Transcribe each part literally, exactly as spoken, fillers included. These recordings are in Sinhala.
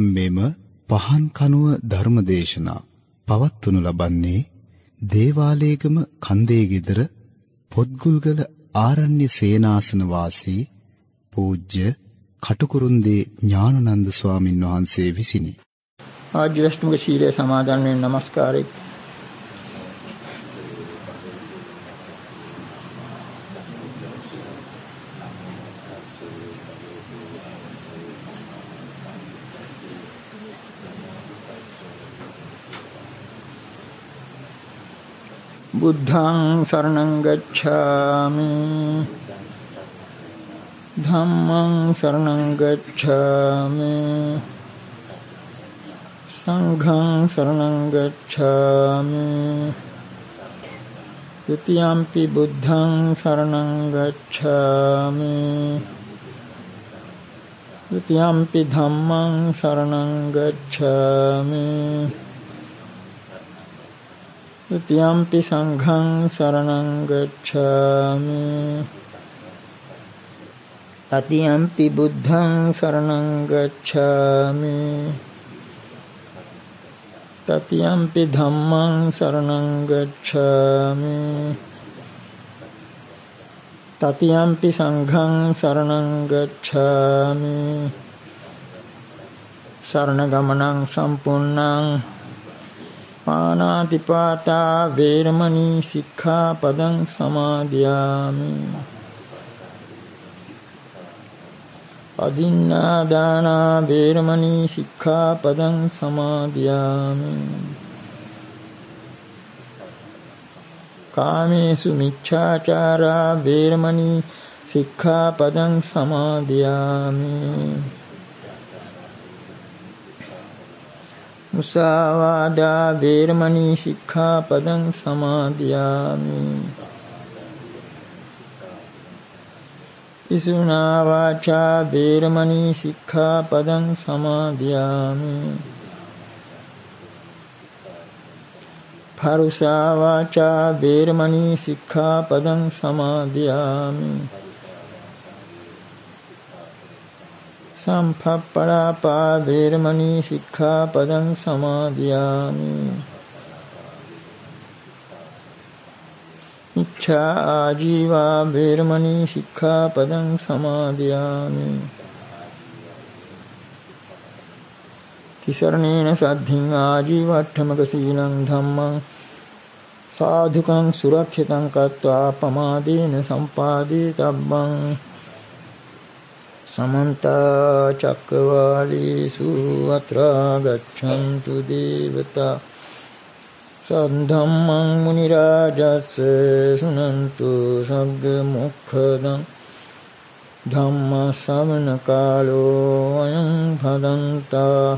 මෙම පහන් කනුව ධර්මදේශනා පවත්වනු ලබන්නේ දේවාලේගම කන්දේ ගෙදර පොත්ගුල්ගල ආරණ්‍ය සේනාසන වාසී පූජ්‍ය කටුකුරුන්දී ඥානানন্দ ස්වාමින් වහන්සේ විසිනි. ආජීවශ්‍රමක ශීලයේ සමාදන් වෙන নমස්කාරය. බුද්ධං शरणं गच्छामि ධම්මං शरणं गच्छामि සංඝං शरणं गच्छामि द्वितीयंपि बुद्धं शरणं गच्छामि द्वितीयंपि धम्मं शरणं गच्छामि द्वितीयंपि संघं शरणं गच्छामि तृतीयंपि बुद्धं शरणं गच्छामि तृतीयंपि धम्मं शरणं गच्छामि तृतीयंपि संघं शरणं गच्छामि शरणगमनं संपूर्णं पानातिपाता वेरमणि सिक्खापदं समादयामि अदिन्नादाना वेरमणि सिक्खापदं समादयामि कामेषु मिच्छाचारा वेरमणि सिक्खापदं समादयामि मुसावादा वेरमणि सिक्खापदं समादयामि पिसुना वाचा वेरमणि सिक्खापदं समादयामि फरुषा वाचा वेरमणि सिक्खापदं समादयामि संफप्पलापा वेरमणि सिक्खापदं समादयामि मिच्छा आजीवा वेरमणि सिक्खापदं समादयामि तिसरणेन सद्धिं आजीवट्ठमक सीलं धम्मं साधुकं सुरक्षितं कृत्वा पमादेन सम्पादितव्यं समन्त चक्रवालेषु अत्र गच्छन्तु देवता सद्धम्मं मुनिराजस्य शृण्वन्तु सद्मुखदं धम्मश्रवणकालो अयं भदन्ता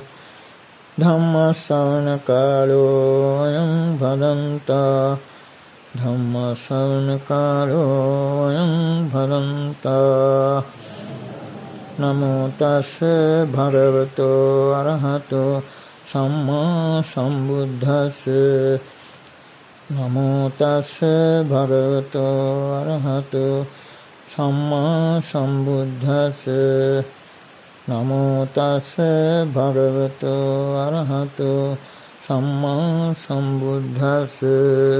धम्मश्रवणकालो अयं भदन्ता धम्मश्रवणकालो अयं भदन्ता नमो तस्से भगवतो अरहतो सम्मा सम्बुद्धस्से नमो तस्से भगवतो अरहतो सम्मा सम्बुद्धस्से नमो तस्से भगवतो अरहतो सम्मा सम्बुद्धस्से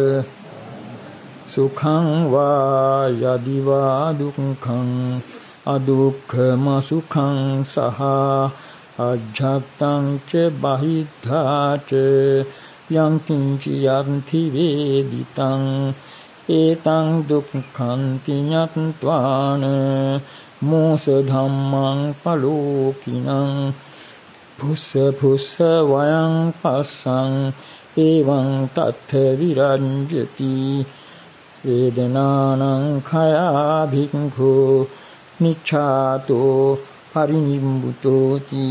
सुखं वा यदि वा दुःखं अदुःखम सुखं सहा अज्झत्तं च बाहिद्धा च यं किञ्च यन्ति वेदितं एतं दुःखं ज्ञात्वान् मोसधम्मं पलोकिनं फुस्स फुस्स वयं पश्यन् एवं तत् विरञ्जति वेदनानं खया भिक्खु निच्छातो පරිනිම්බුතෝති.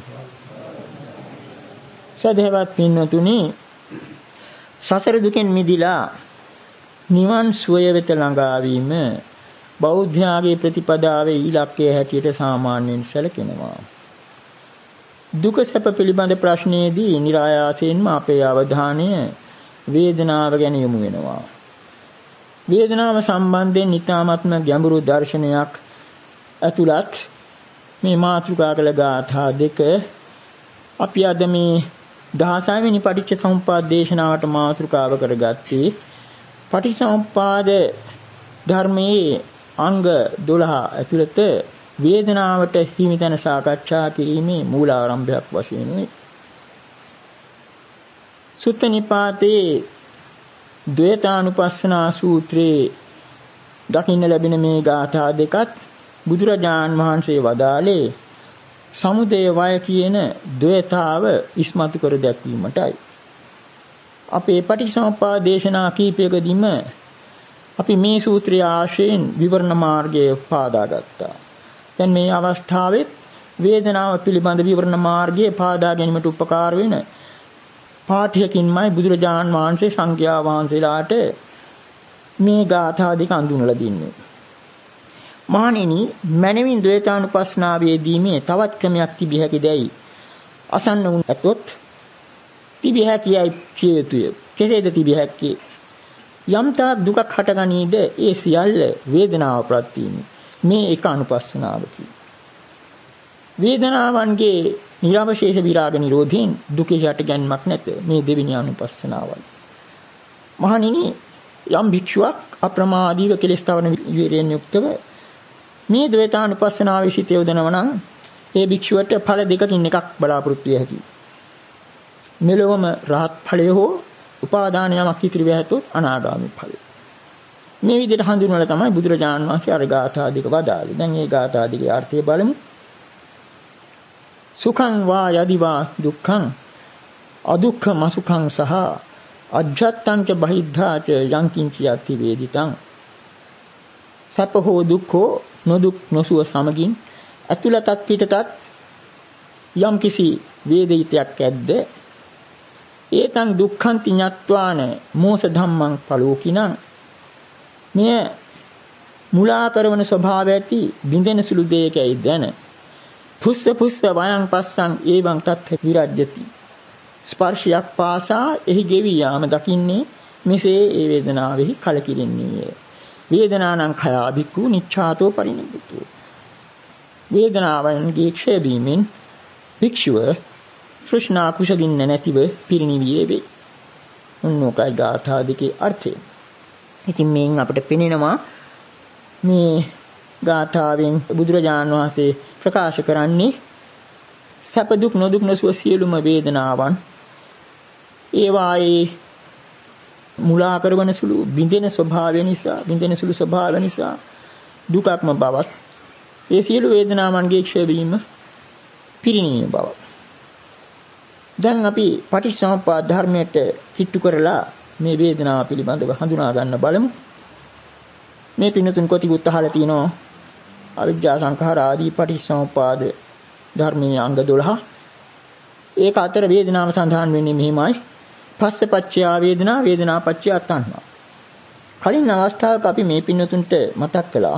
සදහවත් පින්නතුනි, සසර දුකෙන් මිදිලා නිවන් සුවය වෙත ළඟා වීම බෞද්ධයාගේ ප්‍රතිපදාවේ ඉලක්කය හැටියට සාමාන්‍යයෙන් සැලකෙනවා. දුක සැප පිළිබඳ ප්‍රශ්නයේදී નિરાයාසයෙන්ම අපේ අවධානය වේදනාව ගැන යොමු වෙනවා. වේදනාව සම්බන්ධයෙන් ඊ타ත්ම ගැඹුරු දර්ශනයක් ඇතුළත් මේ මාතෘකා කළ ගාථා දෙක අපි අද මේ දහසය වෙනි පටිච්චසමුප්පාද දේශනාවට මාතෘකාව කරගත්තේ පටිච්චසමුප්පාද ධර්මයේ අංග දොළහ ඇතුළත වේදනාවට හිමිතන සාකච්ඡා කිරීමේ මූලාරම්භයක් වශයෙන් වේ. සුත්ත නිපාතේ ද්වේතානුපස්සනා සූත්‍රයේ දකින්න ලැබෙන මේ ගාථා දෙකත් බුදුරජාන් වහන්සේ වදාළේ සමුදය වය කියන ද්වේතාව ඉස්මතු කර දැක්වීමටයි. අපේ පටිච්චසමුප්පාද දේශනා කීපයකදීම අපි මේ සූත්‍රය ආශ්‍රයෙන් විවරණ මාර්ගය පාදා ගත්තා. දැන් මේ අවස්ථාවේ වේදනාව පිළිබඳ විවරණ මාර්ගය පාදා ගැනීමට උපකාර වෙන පාඨයකින්මයි බුදුරජාන් වහන්සේ සංඝයා වහන්සේලාට මේ ගාථා දෙක අඳුනලා දෙන්නේ. මහණෙනි, මනමින් ද්වේතානුපස්සනාවේදී මේ තවත් ක්‍රමයක් තිබිය හැකිදැයි අසන්න වුන් ඇතොත් තිබිය හැකියයි කිය යුතුය. කෙසේද තිබිය හැක්කේ? යම් තාක් දුකක් හටගනීද ඒ සියල්ල වේදනාව ප්‍රත්‍යයෙන් මේ එක අනුපස්සනාවකි. වේදනාවන්ගේ නිරවශේෂ විරාග නිරෝධයෙන් දුකේ හටගැන්මක් නැත. මේ දෙවෙනි අනුපස්සනාවයි. මහණෙනි, යම් භික්ෂුවක් අප්‍රමාදීව කෙලෙස් තවන විරයෙන් යුක්තව මේ ද්වේතානුපස්සනාවේ සිට යොදනවා නම් ඒ භික්ෂුවට ඵල දෙකකින් එකක් බලාපොරොත්තු විය හැකියි. මෙලොවම රහත් ඵලය හෝ උපාදාන යමක් ඉතිරි වෙ හැතොත් අනාගාමී ඵලය. මේ විදිහට හඳුන්වලා තමයි බුදුරජාණන් වහන්සේ අර ගාථා දෙක වදාළේ. දැන් මේ ගාථා දෙකේ අර්ථය බලමු. සුඛං වා යදිවා දුක්ඛං අදුක්ඛම සුඛං සහ අජ්ජත්තං ච බහිද්ධා ච යං කිංචි යති වේදිතං. සැප හෝ දුක් හෝ නොදුක් නොසුව සමගින් අතුලතත් පිටතත් යම් කිසි වේදිතයක් ඇද්ද ඒතං දුක්ඛන්ති ඤත්වාන මෝස ධම්මං පලෝකිනං. මෙය මුලා කරවන ස්වභාවය ඇති බින්දෙන සුළු දෙයකයි දැන පුස්ස පුස්ස වයං පස්සං ඒවං තත් විරජ්‍යති. ස්පර්ශයක් පාසා එහි ගෙවි යාම දකින්නේ මෙසේ ඒ වේදනාවෙහි කලකිරෙන්නේය. වේදනානං khයා භික්ඛු නිච්ඡාතෝ පරිනිබ්බුතෝ. වේදනාවන්ගේ ක්ෂය වීමෙන් භික්ෂුව තෘෂ්ණා කුසගින්න නැතිව පිරිනිවියේ වේ. උන්නෝකයි ගාථා දෙකේ අර්ථය. ඉතින් මේන් අපිට පෙනෙනවා මේ ගාථාවෙන් බුදුරජාණන් වහන්සේ ප්‍රකාශ කරන්නේ සැප දුක් නොදුක් නොසුව සියලුම වේදනාවන් ඒවායේ මුලා කරවන සුළු බිඳෙන ස්වභාවය නිසා බිඳෙන සුළු ස්වභාවය නිසා දුකක්ම බවත් ඒ සියලු වේදනාවන්ගේ ක්ෂය වීම පිරිනීම බව. දැන් අපි පටිච්චසමුප්පාද ධර්මයට කිට්ටු කරලා මේ වේදනාව පිළිබඳව හඳුනා ගන්න බලමු. මේ පින්නතුන් කොටිකුත් අහලා තිනවා අවිජ්ජා සංඛාර ආදී පටිච්චසමුප්පාද ධර්මයේ අංග දොළහ. ඒක අතර වේදනාව සඳහන් වෙන්නේ මෙහිමයි. පස්සපච්චය වේදනා වේදනාපච්චය තණ්හා. කලින් අවස්ථාවක අපි මේ පින්නතුන්ට මතක් කළා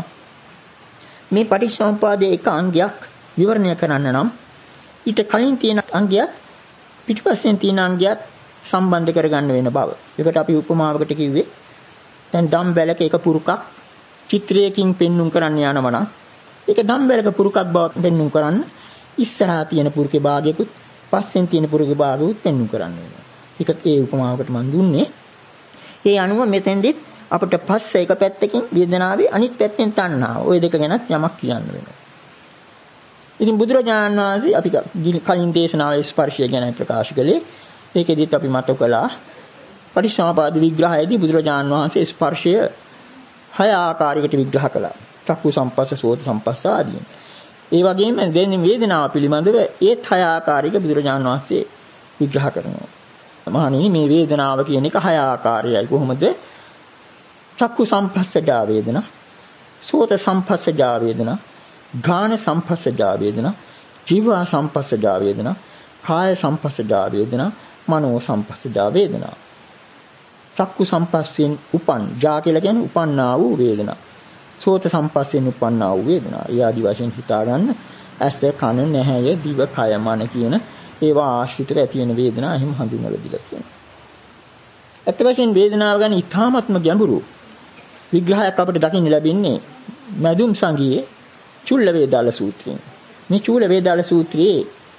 මේ පටිච්චසමුප්පාදයේ එක අංගයක් විවරණය කරන්න නම් ඊට කලින් තියෙන අංගයක් පිටිපස්සෙන් තියෙන අංගයක් සම්බන්ධ කරගන්න වෙන බව. ඒකට අපි උපමාවකට කිව්වේ දැන් දම් බැලක එක පුරුකක් චිත්‍රයකින් පෙන්눔 කරන්න යනවා නම් ඒක දම් බැලක පුරුකක් බව පෙන්눔 කරන්න ඉස්සරහා තියෙන පුරුකේ භාගයකුත් පස්සෙන් තියෙන පුරුකේ භාගයකුත් පෙන්눔 කරන්න වෙනවා. ඒක ඒ උපමාවකට මම දුන්නේ. ඒ අනුව මෙතෙන්දිත් අපිට පස්ස එක පැත්තකින් වේදනාවේ අනිත් පැත්තෙන් තණ්හාව. ওই දෙක ගැනත් යමක් කියන්න වෙනවා. ඉතින් බුදුරජාණන් වහන්සේ අපි කලින් දේශනාවේ ස්පර්ශය ගැන ප්‍රකාශ කළේ. ඒකෙදිත් අපි මතක කළා පටිච්චසමුප්පාද විග්‍රහයේදී බුදුරජාණන් වහන්සේ ස්පර්ශය හය ආකාරයකට විග්‍රහ කළා. චක්කු සම්පස්ස, සෝත සම්පස්ස ආදී. ඒ වගේම දැන් වේදනාව පිළිබඳව ඒත් හය ආකාරයක බුදුරජාණන් වහන්සේ විග්‍රහ කරනවා. මහණෙනි, මේ වේදනාව කියන එක හය ආකාරයයි. කොහොමද? චක්කු සම්පස්සජා වේදනා, සෝත සම්පස්සජා වේදනා, ඝාන සම්පස්සජා වේදනා, ජීව සම්පස්සජා වේදනා, කාය සම්පස්සජා වේදනා, මනෝ සම්පස්සජා වේදනා. චක්කු සම්පස්සෙන් උපන් ජා කියලා කියන්නේ උපන්නා වූ වේදනා. සෝත සම්පස්සෙන් උපන්නා වූ වේදනා. ඒ ආදි වශයෙන් හිතා ගන්න ඇස, කන, නැහැය, දිව, කය, මන කියන ඒවා ආශ්‍රිතව ඇති වෙන වේදනා එහෙම හඳුන්වලා දීලා තියෙනවා. අත් වශයෙන් වේදනාව ගැන ඉතාමත්ම ගැඹුරු විග්‍රහයක් අපිට දකින්න ලැබෙන්නේ මදුම් සංගියේ චුල්ල වේදාල සූත්‍රයෙන්. මේ චුල්ල වේදාල සූත්‍රයේ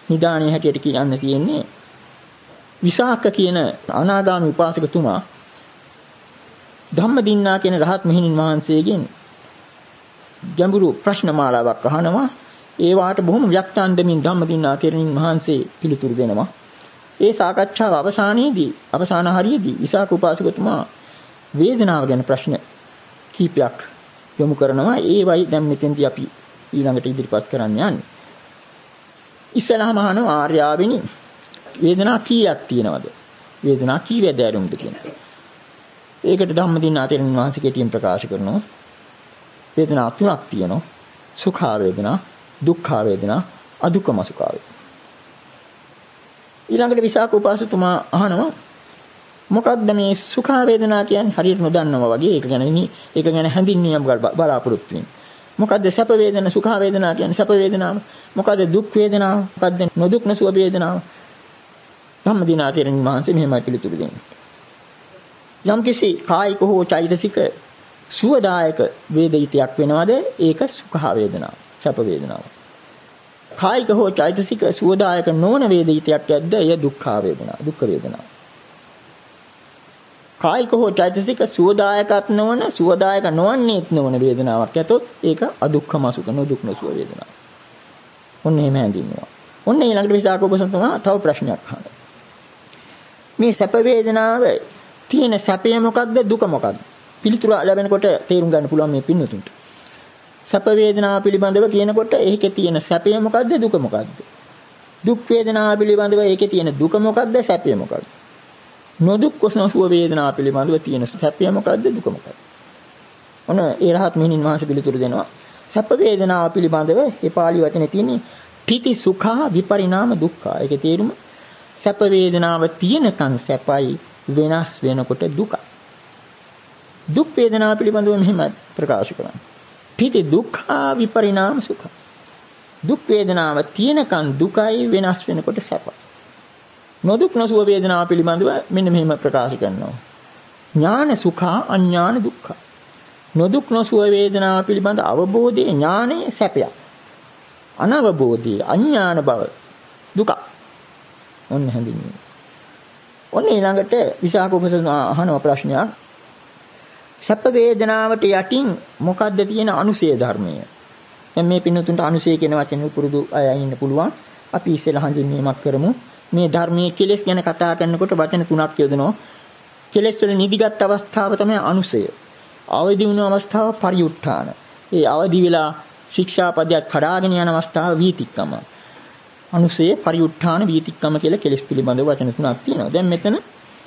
නිදාණේ හැටියට කියන්න තියෙන්නේ විසාක කියන අනාගාමී උපාසකතුමා ධම්මදින්නා කියන රහත් මෙහෙණින් වහන්සේගෙන් ගැඹුරු ප්‍රශ්න මාලාවක් අහනවා. ඒ වාට බොහොම ව්‍යක්තාන්දමින් ධම්මදින්නා තෙරණින් වහන්සේ පිළිතුරු දෙනවා. ඒ සාකච්ඡාව අවසානයේදී අවසාන හරියේදී විසාක උපාසකතුමා වේදනාව ගැන ප්‍රශ්න කීපයක් යොමු කරනවා. ඒවයි දැන් මෙතෙන්දී අපි ඊළඟට ඉදිරිපත් කරන්න යන්නේ. ඉස්සලාම අහනවා ආර්යාවිනි වේදනා කීයක් තියෙනවද? වේදනා කීවැද ඇරුම්ද කියන. ඒකට ධම්මදින්නා තෙරණින් වහන්සේ කෙටියෙන් ප්‍රකාශ කරනවා. වේදනා තුනක් තියෙනවා. සුඛා වේදනා, දුක්ඛා වේදනා, අදුක්ඛම සුඛා වේදනා. ඊළඟට විසාක උපාසකතුමා අහනවා මොකක්ද මේ සුඛා වේදනා කියන්නේ? හරියට නොදන්නවා වගේ ඒක ගැන ඒක ගැන හැඳින්වීමක් බලාපොරොත්තු වෙනවා. මොකද්ද සැප වේදනා? සුඛා වේදනා කියන්නේ සැප වේදනාව. මොකද්ද දුක් වේදනාව? මොකද්ද නොදුක් නොසුව වේදනාව? ධම්මදින්නා තෙරණින් වහන්සේ මෙහෙමයි පිළිතුරු දෙන්නේ. යම්කිසි කායික හෝ චෛතසික සුවදායක වේදිතයක් වෙනවද? ඒක සුඛා වේදනාව, සැප වේදනාව. කායික හෝ චෛතසික සුවදායක නොවන වේදිතයක් ඇද්ද? එය දුක්ඛා වේදනාව, දුක්ඛ වේදනාව. කායික හෝ චෛතසික සුවදායකත් නොවන, සුවදායක නොවන්නේත් නොවන වේදනාවක් ඇතොත් ඒක අදුක්ඛම සුඛ, නොදුක් නොසුව වේදනාව. ඔන්න එහෙම හැඳින්වනවා. ඔන්න ඊළඟට විසාක උපසතුමා තව ප්‍රශ්නයක් අහනවා. මේ සැප වේදනාව තියෙන සැපය මොකක්ද? දුක මොකක්ද? පිළිතුර ලැබෙනකොට තේරුම් ගන්න පුළුවන් මේ පින්නතුන්ට. සැප වේදනාව පිළිබඳව කියනකොට ඒකේ තියෙන සැපය මොකක්ද? දුක මොකක්ද? දුක් වේදනාව පිළිබඳව ඒකේ තියෙන දුක මොකක්ද? සැපය මොකක්ද? නොදුක් නොසුව වේදනාව පිළිබඳව තියෙන සැපය මොකක්ද? දුක මොකක්ද? ඔන්න ඒ රහත් මෙහෙණින් වහන්සේ පිළිතුරු දෙනවා. සැප වේදනාව පිළිබඳව ඒ පාළි වචනේ තියෙන්නේ පීති සුඛා විපරිණාම දුක්ඛා. ඒකේ තේරුම සැප වේදනාව තියෙනකන් සැපයි, වෙනස් වෙනකොට දුකයි. දුක් වේදනාව පිළිබඳව මෙහෙම ප්‍රකාශ කරනවා. පීති දුක්ඛා විපරිණාම සුඛා. දුක් වේදනාව තියෙනකන් දුකයි, වෙනස් වෙනකොට සැපයි. නොදුක් නොසුව වේදනාව පිළිබඳව මෙන්න මෙහෙම ප්‍රකාශ කරනවා. ඥාන සුඛා අඥාන දුක්ඛා. නොදුක් නොසුව වේදනාව පිළිබඳ අවබෝධයේ ඥානයේ සැපයක්. අනවබෝධයේ අඥාන බව දුක. ඔන්න හැඳින්වීම. ඔන්න ඊළඟට විසාක උපසතුමා අහන ප්‍රශ්නයක්. සැප වේදනාවට යටින් මොකද්ද තියෙන අනුසය ධර්මය? දැන් මේ පින්නතුන්ට අනුසය කියන වචනේ පුරුදු අය ඉන්න පුළුවන්. අපි ඉස්සෙල්ලා හඳුන්වීමක් කරමු. මේ ධර්මයේ කෙලෙස් ගැන කතා කරනකොට වචන තුනක් යොදනවා. කෙලෙස් වල නිදිගත් අවස්ථාව තමයි අනුසය. අවදි වුණ අවස්ථාව පරිඋත් ทาน. ඒ අවදි වෙලා ශික්ෂාපදයක් කඩාගෙන යන අවස්ථාව වීතික්කම. අනුසය, පරිඋත් ทาน, වීතික්කම කියලා කෙලෙස් පිළිබඳව වචන තුනක් තියෙනවා. දැන් මෙතන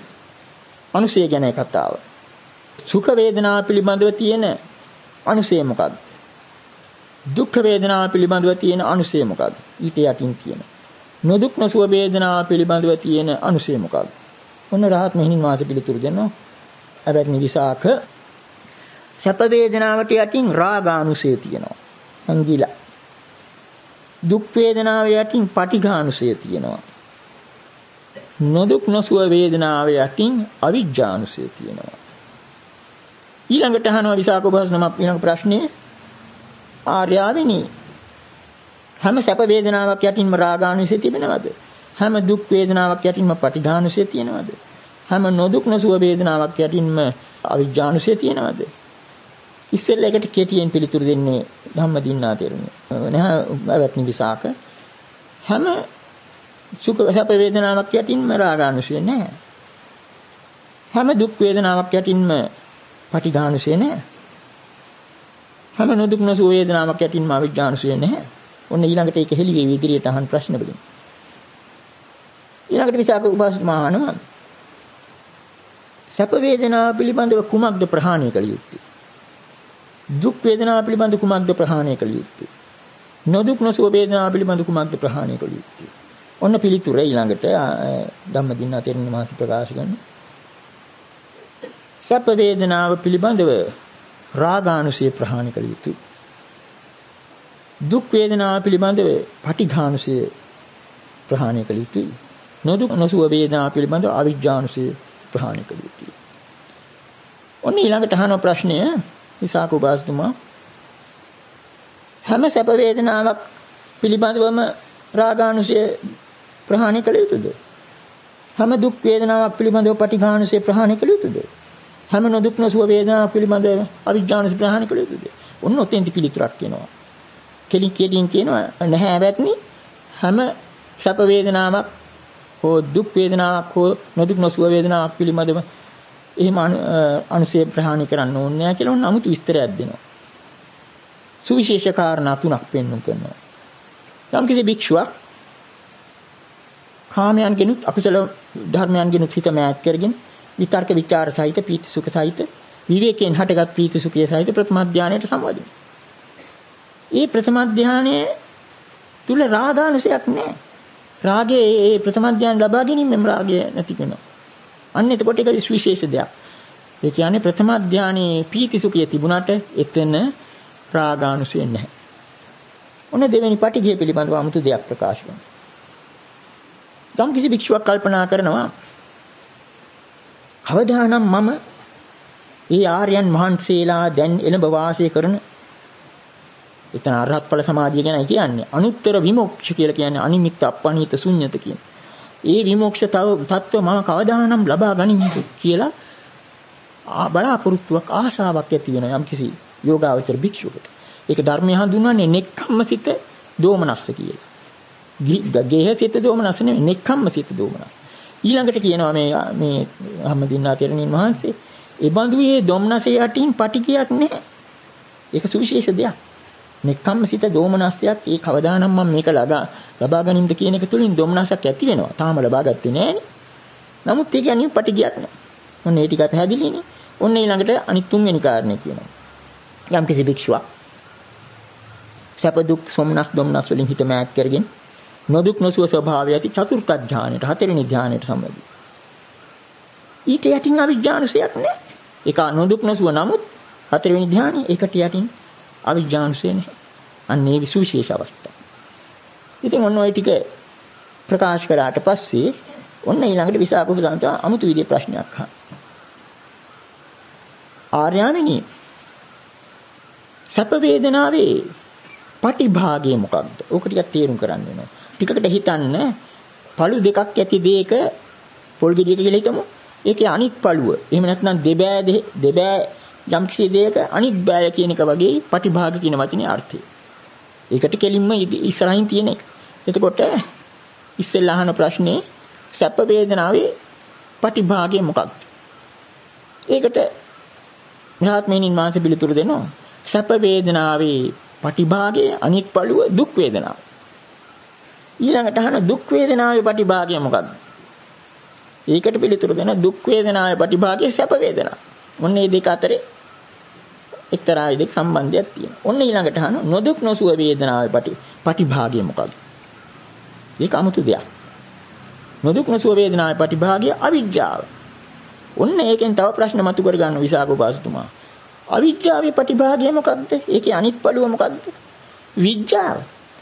අනුසය ගැන කතාව. සුඛ වේදනාව පිළිබඳව තියෙන අනුසය මොකක්ද? දුක්ඛ වේදනාව පිළිබඳව තියෙන අනුසය මොකක්ද? ඊට යටින් තියෙන. නොදුක් නොසුව වේදනාව පිළිබඳව තියෙන අනුසය මොකක්ද? ඔන්න රහත් මෙහෙණින් වාසේ පිළිතුරු දෙනවා. හැබැයි විසාක සැප වේදනාවට යටින් රාගානුසය තියෙනවා. අංගිලා. දුක් වේදනාව යටින් පටිඝානුසය තියෙනවා. නොදුක් නොසුව වේදනාව යටින් අවිජ්ජානුසය තියෙනවා. ඊළඟට අහනවා විසාක උපසනම ඊළඟ ප්‍රශ්නේ ආර්යාවිනි හැම සැප වේදනාවක් යටින්ම රාගානුසය තිබෙනවද? හැම දුක් වේදනාවක් යටින්ම පටිඝානුසය තියෙනවද? හැම නොදුක් නොසුව වේදනාවක් යටින්ම අවිජ්ජානුසය තියෙනවද? ඉස්සෙල්ලා එකට කෙටියෙන් පිළිතුරු දෙන්නේ ධම්මදින්නා තෙරණිය. නැහැ විසාක හැම සුඛ සැප වේදනාවක් යටින්ම රාගානුසය නැහැ. හැම දුක් වේදනාවක් යටින්ම පටිඝානුසය නැහැ. හැම නොදුක් නොසුව වේදනාවක් යටින්ම අවිජ්ජානුසය නැහැ. ඔන්න ඊළඟට ඒක හෙළි වෙවි ඉදිරියට අහන ප්‍රශ්න වලින්. ඊළඟට විසාක උපාසකතුමා අහනවා සැප වේදනාව පිළිබඳව කුමක්ද ප්‍රහාණය කළ යුත්තේ? දුක් වේදනාව පිළිබඳව කුමක්ද ප්‍රහාණය කළ යුත්තේ? නොදුක් නොසුව වේදනාව පිළිබඳව කුමක්ද ප්‍රහාණය කළ යුත්තේ? ඔන්න පිළිතුර ඊළඟට ධම්මදින්නා තෙරණිය මහසි ප්‍රකාශ කරනවා. සැප වේදනාව පිළිබඳව රාගානුසය ප්‍රහාණය කළ යුතුයි. දුක් වේදනාව පිළිබඳව පටිඝානුසය ප්‍රහාණය කළ යුතුයි. නොදුක් නොසුව වේදනාව පිළිබඳව අවිජ්ජානුසය ප්‍රහාණය කළ යුතුයි. ඔන්න ඊළඟට අහන ප්‍රශ්නය විසාක උපාසකතුමා හැම සැප වේදනාවක් පිළිබඳවම රාගානුසය ප්‍රහාණය කළ යුතුද? හැම දුක් වේදනාවක් පිළිබඳව පටිඝානුසය ප්‍රහාණය කළ යුතුද? හැම නොදුක් නොසුව වේදනාවක් පිළිබඳව අවිජ්ජානුසය ප්‍රහාණය කළ යුතුද? ඔන්න ඔතෙන්දි පිළිතුරක් කියනවා. කෙලින් කෙලින් කියනවා නැහැ ඇවැත්නි හැම සැප වේදනාවක් හෝ දුක් වේදනාවක් හෝ නොදුක් නොසුව වේදනාවක් පිළිබඳව එහෙම අනුසය ප්‍රහාණය කරන්න ඕනේ නැහැ කියලා ඔන්න අමුතු විස්තරයක් දෙනවා. සුවිශේෂ කාරණා තුනක් පෙන්වු කරනවා. යම් කිසි භික්ෂුවක් කාමයන්ගෙනුත් අකුසල ධර්මයන්ගෙනුත් හිත මෑත් කරගෙන විතර්ක විචාර සහිත ප්‍රීති සුඛ සහිත විවේකයෙන් හටගත් ප්‍රීති සුඛය සහිත ප්‍රථම ධානයට සම්වදිනවා. ඒ ප්‍රථම ධානයේ තුල රාගානුසයක් නැහැ. රාගයේ ඒ ප්‍රථම ධානය ලබා ගැනීමෙන් රාගය නැති වෙනවා. අන්න එතකොට ඒක විශේෂ දෙයක්. ඒ කියන්නේ ප්‍රථම ධානයේ ප්‍රීති සුඛය තිබුණාට එතන රාගානුසය නැහැ. ඔන්න දෙවෙනි පටිඝය පිළිබඳව 아무තු දෙයක් ප්‍රකාශ කරනවා. යම් කිසි භික්ෂුවක් කල්පනා කරනවා කවදානම් මම ඒ ආර්යයන් වහන්සේලා දැන් එළඹ වාසය කරන එතන අරහත් ඵල සමාධිය ගැන කියන්නේ අනුත්තර විමුක්ෂ කියලා කියන්නේ අනිමිත්ත අපණීත ශුන්්‍යත කියන. ඒ විමුක්ෂ තත්ත්ව මම කවදානම් ලබා ගනිමු කියලා බලාපොරොත්තුවක් ආශාවක් ඇති වෙන යම් කිසි යෝගාවචර භික්ෂුවකට. ඒක ධර්මය හඳුන්වන්නේ නෙක්ඛම්මසිත දෝමනස්ස කියලා. ගේහසිත දෝමනස්ස නෙවෙයි නෙක්ඛම්මසිත දෝමනස්ස. ඊළඟට කියනවා මේ මේ අහම්මදින්නා තෙරණින් වහන්සේ ඒ බඳු මේ දොම්නසේ යටින් පටිගයක් නැහැ. ඒක සුවිශේෂ දෙයක්. නෙක්ඛම්මසිත දෝමනස්සයක් ඒ කවදානම් මම මේක ලබා ලබා ගැනීමද කියන එක තුලින් දොම්නසක් ඇති වෙනවා. තාම ලබා ගත්තේ නැහැනේ. නමුත් ඒ කියන්නේ පටිගයක් නැහැ. ඔන්න ඒ ටික පැහැදිලිනේ. ඔන්න ඊළඟට අනිත් තුන්වෙනි කාරණේ කියනවා. යම් කිසි භික්ෂුවක් සැප දුක් සොම්නස් දොම්නස් වලින් හිත මෑත් කරගෙන නොදුක් නොසුව ස්වභාවය ඇති චතුර්ථ ධානයට හතරවෙනි ධානයට සම්බන්ධයි. ඊට යටින් අවිජ්ජානුසයක් නැහැ. ඒක නොදුක් නොසුව නමුත් හතරවෙනි ධානය ඒකට යටින් අවිජ්ජානුසය නැහැ. අන්නේ විශේෂ අවස්ථාව. ඉතින් ඔන්න ඔය ටික ප්‍රකාශ කරාට පස්සේ ඔන්න ඊළඟට විසාකෝ සාන්ත අමුතු විදිහේ ප්‍රශ්නයක් අහනවා. ආර්යාමිනී සැප වේදනාවේ පටිභාගය මොකක්ද? ඕක ටිකක් තේරුම් ගන්න වෙනවා. ටිකකට හිතන්න පළු දෙකක් ඇති දෙයක පොල් ගෙඩියක කියලා හිතමු. ඒකේ අනිත් පළුව. එහෙම නැත්නම් දෙබෑ දෙබෑ යම් කිසි දෙයක අනිත් බෑය කියන එක වගේ පටිභාග කියන වචනේ අර්ථය. ඒකට කෙලින්ම ඉස්සරහින් තියෙන එක. එතකොට ඉස්සෙල්ලා අහන ප්‍රශ්නේ සැප වේදනාවේ පටිභාගය මොකක්ද? ඒකට මහත්මීනින් මාංශ පිළිතුරු දෙනවා. සැප වේදනාවේ පටිභාගයේ අනිත් පළුව දුක් වේදනාව. ඊළඟට අහන දුක් වේදනාවේ පටිභාගය මොකක්ද? ඒකට පිළිතුරු දෙන දුක් වේදනාවේ පටිභාගයේ සැප වේදනාව. මොන්නේ මේ දෙක අතරේ එක්තරා විදිහක සම්බන්ධයක් තියෙනවා. ඔන්න ඊළඟට අහන නොදුක් නොසුව වේදනාවේ පටි පටිභාගය මොකක්ද? ඒක 아무තු දෙයක්. නොදුක් නොසුව වේදනාවේ පටිභාගය අවිජ්ජාව. ඔන්න ඒකෙන් තව ප්‍රශ්න මතු කර ගන්න විසාකෝ පාසතුමා. අවිජ්ජාවේ ප්‍රතිභාගය මොකක්ද? ඒකේ අනිත් පළුව මොකක්ද? විජ්ජාව.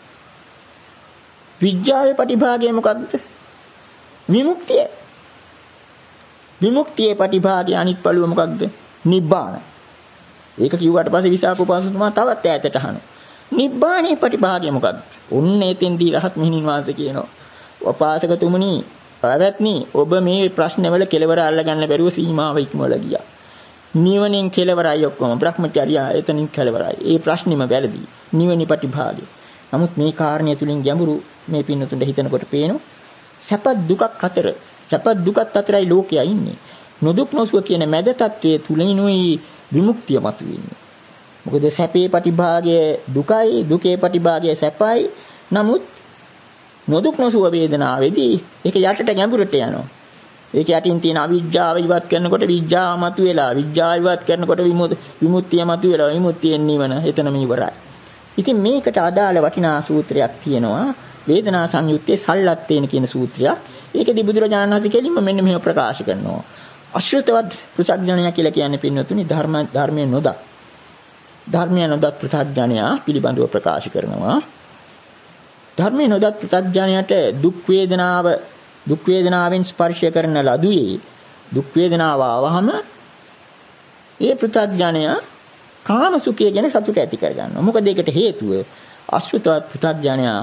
විජ්ජාවේ ප්‍රතිභාගය මොකක්ද? විමුක්තිය. විමුක්තියේ ප්‍රතිභාගය අනිත් පළුව මොකක්ද? නිබ්බාන. ඒක කිව්වට පස්සේ විසාකෝ පාසතුමා තවත් ඈතට අහනවා. නිබ්බානේ ප්‍රතිභාගය මොකක්ද? ඔන්න එතෙන්දී රහත් මිහිණින් වාසය කියනවා. උපාසකතුමනි, පැවැත්නි ඔබ මේ ප්‍රශ්නවල කෙලවර අල්ලගන්න බැරුව සීමාව ඉක්මවලා ගියා. නිවනින් කෙලවරයි ඔක්කොම බ්‍රහ්මචර්යය එතනින් කෙලවරයි. ඒ ප්‍රශ්නෙම වැරදි. නිවනි ප්‍රතිභාගය. නමුත් මේ කාරණය තුලින් ගැඹුරු මේ පින්නතුන්ට හිතනකොට පේනවා සැප දුකක් අතර සැප දුකත් අතරයි ලෝකයා ඉන්නේ. නොදුක් නොසුව කියන මැද තත්වයේ තුලිනුයි විමුක්තිය මතුවෙන්නේ. මොකද සැපේ ප්‍රතිභාගය දුකයි, දුකේ ප්‍රතිභාගය සැපයි. නමුත් නොදුක් නොසුව වේදනාවේදී ඒක යටට ගැඹුරට යනවා. ඒක යටින් තියෙන අවිජ්ජාව ඉවත් කරනකොට විජ්ජාව මතුවෙලා, විජ්ජාව ඉවත් කරනකොට විමුක්තිය මතුවෙලා, විමුක්තියෙන් නිවන එතනම ඉවරයි. ඉතින් මේකට අදාළ වටිනා සූත්‍රයක් තියෙනවා. වේදනා සංයුත්තේ සල්ලත්තේන කියන සූත්‍රයක්. ඒකදී බුදුරජාණන් වහන්සේ කෙලින්ම මෙන්න මෙහෙම ප්‍රකාශ කරනවා. අශෘතවත් පෘථග්ජනයා කියලා කියන්නේ පින්වතුනි ධර්ම ධර්මයේ නොදත්. ධර්මයේ නොදත් පෘථග්ජනයා පිළිබඳව ප්‍රකාශ කරනවා. ධර්මයේ නොදත් පෘථග්ජනයාට දුක් වේදනාව දුක් වේදනාවෙන් ස්පර්ශ කරන ලදුවේ දුක් වේදනාව ආවහම ඒ පෘථග්ජනයා කාම සුඛය ගැන සතුට ඇති කරගන්නවා. මොකද ඒකට හේතුව අශෘතවත් පෘථග්ජනයා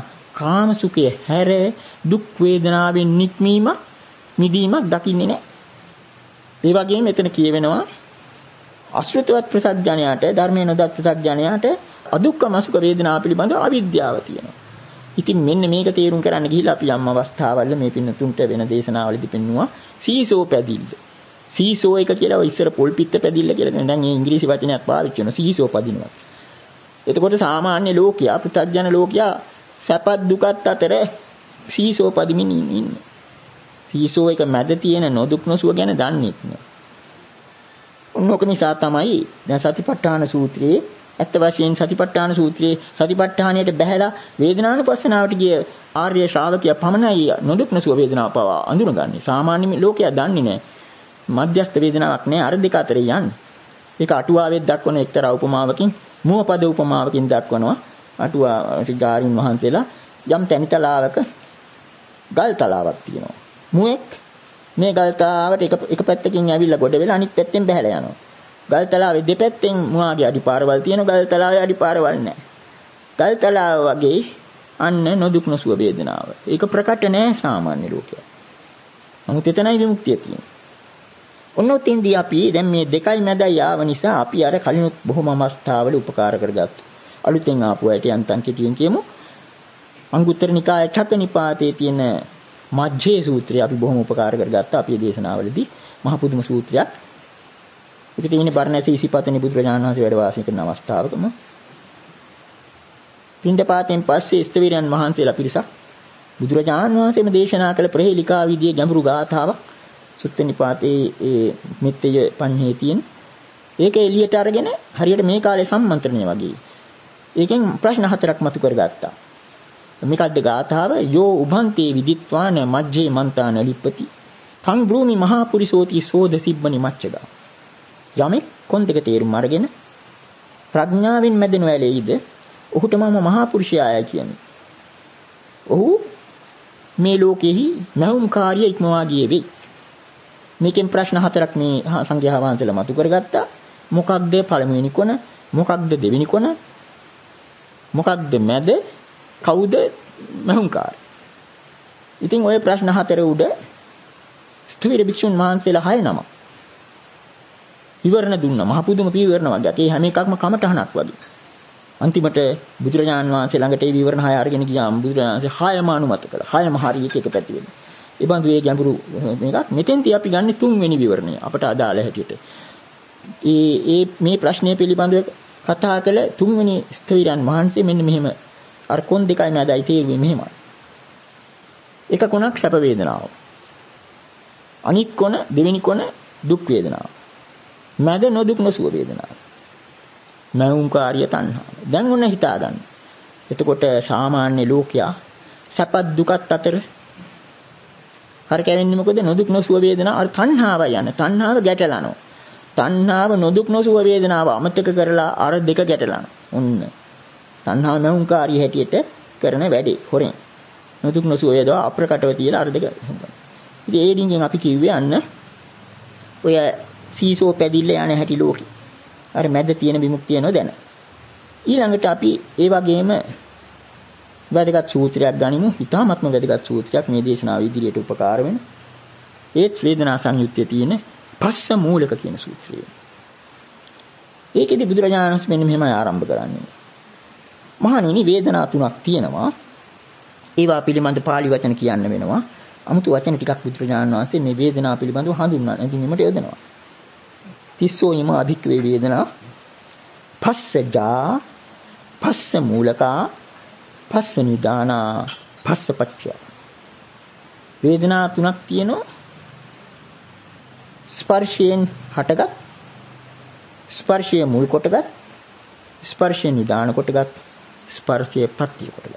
කාම සුඛය හැර දුක් වේදනාවෙන් නික්මීම මිදීමක් දකින්නේ නැහැ. ඒ වගේම මෙතන කියවෙනවා අශ්‍රිතවත් ප්‍රසඥයාට ධර්මයේ නොදත් ප්‍රසඥයාට අදුක්ඛම සුඛ වේදනා පිළිබඳව අවිද්‍යාව තියෙනවා. ඉතින් මෙන්න මේක තේරුම් කරන්න ගිහිල්ලා අපි යම් අවස්ථාවල මේ පින්නතුන්ට වෙන දේශනාවලදී පෙන්නුවා සීසෝ පැදිල්ල. සීසෝ එක කියලා ඔය ඉස්සර පොල් පිට පැදිල්ල කියලා දැන් මේ ඉංග්‍රීසි වචනයක් පාවිච්චි කරනවා සීසෝ පදිනවා. එතකොට සාමාන්‍ය ලෝකයා ප්‍රත්‍යඥ ලෝකයා සැපත් දුකත් අතර සීසෝ පදිමින් ඉන්නේ. සීසෝ එක මැද තියෙන නොදුක් නොසුව ගැන දන්නේ නැහැ. ඔන්නෝක නිසා තමයි දැන් සතිපට්ඨාන සූත්‍රයේ ඇත්ත වශයෙන් සතිපට්ඨාන සූත්‍රයේ සතිපට්ඨානයට බැහැලා වේදනානුපස්සනාවට ගිය ආර්ය ශ්‍රාවකයා පමණයි නොදුක් නොසුව වේදනාව පවා අඳුනගන්නේ. සාමාන්‍ය ලෝකයා දන්නේ නැහැ. මධ්‍යස්ථ වේදනාවක් නැහැ අර දෙක අතර යන්නේ. ඒක අටුවාවෙත් දක්වන එක්තරා උපමාවකින් මුවපද උපමාවකින් දක්වනවා. අටුවා ගාරින් වහන්සේලා යම් තැනිතලාවක ගල් තලාවක් තියෙනවා. මුවෙක් මේ ගල් තලාවට එක එක පැත්තකින් ඇවිල්ලා ගොඩ වෙලා අනිත් පැත්තෙන් බහැලා යනවා. ගල් තලාවේ දෙපැත්තෙන් මුවාගේ අඩිපාරවල් තියෙනවා. ගල් තලාවේ අඩිපාරවල් නැහැ. ගල් තලාව වගේ අන්න නොදුක් නොසුව වේදනාව. ඒක ප්‍රකට නැහැ සාමාන්‍ය ලෝකයා. නමුත් එතනයි විමුක්තිය තියෙන්නේ. ඔන්නෝතින්දී අපි දැන් මේ දෙකයි මැදයි ආව නිසා අපි අර කලිනුත් බොහොම අවස්ථාවල උපකාර කරගත්තා. අලුතෙන් ආපු අයට යන්තම් කෙටියෙන් කියමු. අංගුත්තර නිකාය චක්කනිපාතේ තියෙන මජ්ජේ සූත්‍රය අපි බොහොම උපකාර කරගත්තා අපේ දේශනාවලදී. මහ පුදුම සූත්‍රයක්. ඒක තියෙන්නේ බර්ණැසී ඉසිපතනි බුදුරජාණන් වහන්සේ වැඩ වාසය කරන අවස්ථාවකම. පින්ඩපාතෙන් පස්සේ ස්තවිරයන් වහන්සේලා පිරිසක් බුදුරජාණන් වහන්සේම දේශනා කළ ප්‍රහේලිකා විදියේ ගැඹුරු ගාථාවක් සුත්ත නිපාතේ ඒ මෙත්තය පඤ්ඤේ තියෙන. ඒක එළියට අරගෙන හරියට මේ කාලේ සම්මන්ත්‍රණය වගේ. ඒකෙන් ප්‍රශ්න හතරක් මතු කරගත්තා. මේකද්ද ගාථාව යෝ උභන්තේ විදිත්වාන මජ්ජේ මන්තාන ලිප්පති තං බ්‍රූමි මහා පුරිසෝති සෝද සිබ්බනි මච්චගා. යමෙක් කොන් දෙක තේරුම් අරගෙන ප්‍රඥාවෙන් මැදෙනු ඇලෙයිද ඔහුට මම මහා පුරුෂයාය කියන්නේ. ඔහු මේ ලෝකෙහි නැවුම්කාරිය ඉක්මවා ගියේ වෙයි. මේකෙන් ප්‍රශ්න හතරක් මේ සංඝයා වහන්සේලා මතු කරගත්තා. මොකක්ද පළමුවෙනි කොන? මොකක්ද දෙවෙනි කොන? මොකක්ද මැද? කවුද මහුංකාර? ඉතින් ওই ප්‍රශ්න හතර උඩ ස්ථවිර භික්ෂුන් වහන්සේලා හය නම විවරණ දුන්නා. මහ පුදුම විවරණ වගේ. ඒ හැම එකක්ම කමටහනක් වගේ. අන්තිමට බුදුරජාන් වහන්සේ ළඟට ඒ විවරණ හය අරගෙන ගියාම බුදුරජාණන් වහන්සේ හයම අනුමත කළා. හයම හරිය එක එක පැති වෙන. ඒ බඳු ඒ ගැඹුරු මේකක්. මෙතෙන්දී අපි ගන්න තුන්වෙනි විවරණය අපට අදාළ හැටියට. ඒ ඒ මේ ප්‍රශ්නය පිළිබඳව කතා කළ තුන්වෙනි ස්ථවිරයන් වහන්සේ මෙන්න මෙහෙම අර කොන් දෙකයි මැදයි තේරුවේ මෙහෙමයි. එක කොනක් සැප වේදනාව. අනිත් කොන දෙවෙනි කොන දුක් වේදනාව. මැද නොදුක් නොසුව වේදනාව. නැවුම්කාරිය තණ්හාව. දැන් ඔන්න හිතා ගන්න. එතකොට සාමාන්‍ය ලෝකයා සැපත් දුකත් අතර හර කැවෙන්නේ මොකද? නොදුක් නොසුව වේදනාව අර තණ්හාවයි යන. තණ්හාව ගැටලනවා. තණ්හාව නොදුක් නොසුව වේදනාව අමතක කරලා අර දෙක ගැටලනවා. ඔන්න. තණ්හාව නැවුම්කාරිය හැටියට කරන වැඩේ හොරෙන්. නොදුක් නොසුව වේදනාව අප්‍රකටව තියලා අර දෙක. ඉතින් ඒ ඩිංගෙන් අපි කිව්වේ අන්න ඔය සීසෝ පැදිල්ල යන හැටි ලෝකේ. අර මැද තියෙන විමුක්තිය නොදැන. ඊළඟට අපි ඒ වගේම වැදගත් සූත්‍රයක් ගනිමු. ඉතාමත්ම වැදගත් සූත්‍රයක් මේ දේශනාව ඉදිරියට උපකාර වෙන. ඒත් වේදනා සංයුත්තේ තියෙන පස්ස මූලක කියන සූත්‍රය. ඒකෙදි බුදුරජාණන් වහන්සේ මෙන්න මෙහෙමයි ආරම්භ කරන්නේ. මහණෙනි වේදනා තුනක් තියෙනවා. ඒවා පිළිබඳ පාළි වචන කියන්න වෙනවා. 아무තු වචන ටිකක් බුදුරජාණන් වහන්සේ මේ වේදනා පිළිබඳව හඳුන්වනවා. ඉතින් මෙමට යොදනවා. තිස්සෝ යම අධික්වේ වේදනා පස්සජා පස්ස මූලකා පස්ස නිදානා පස්සපච්චය. වේදනා තුනක් තියෙනවා. ස්පර්ශයෙන් හටගත්, ස්පර්ශයේ මුල් කොටගත්, ස්පර්ශයෙන් නිදාන කොටගත්, ස්පර්ශයේ පත්‍ය කොටගත්.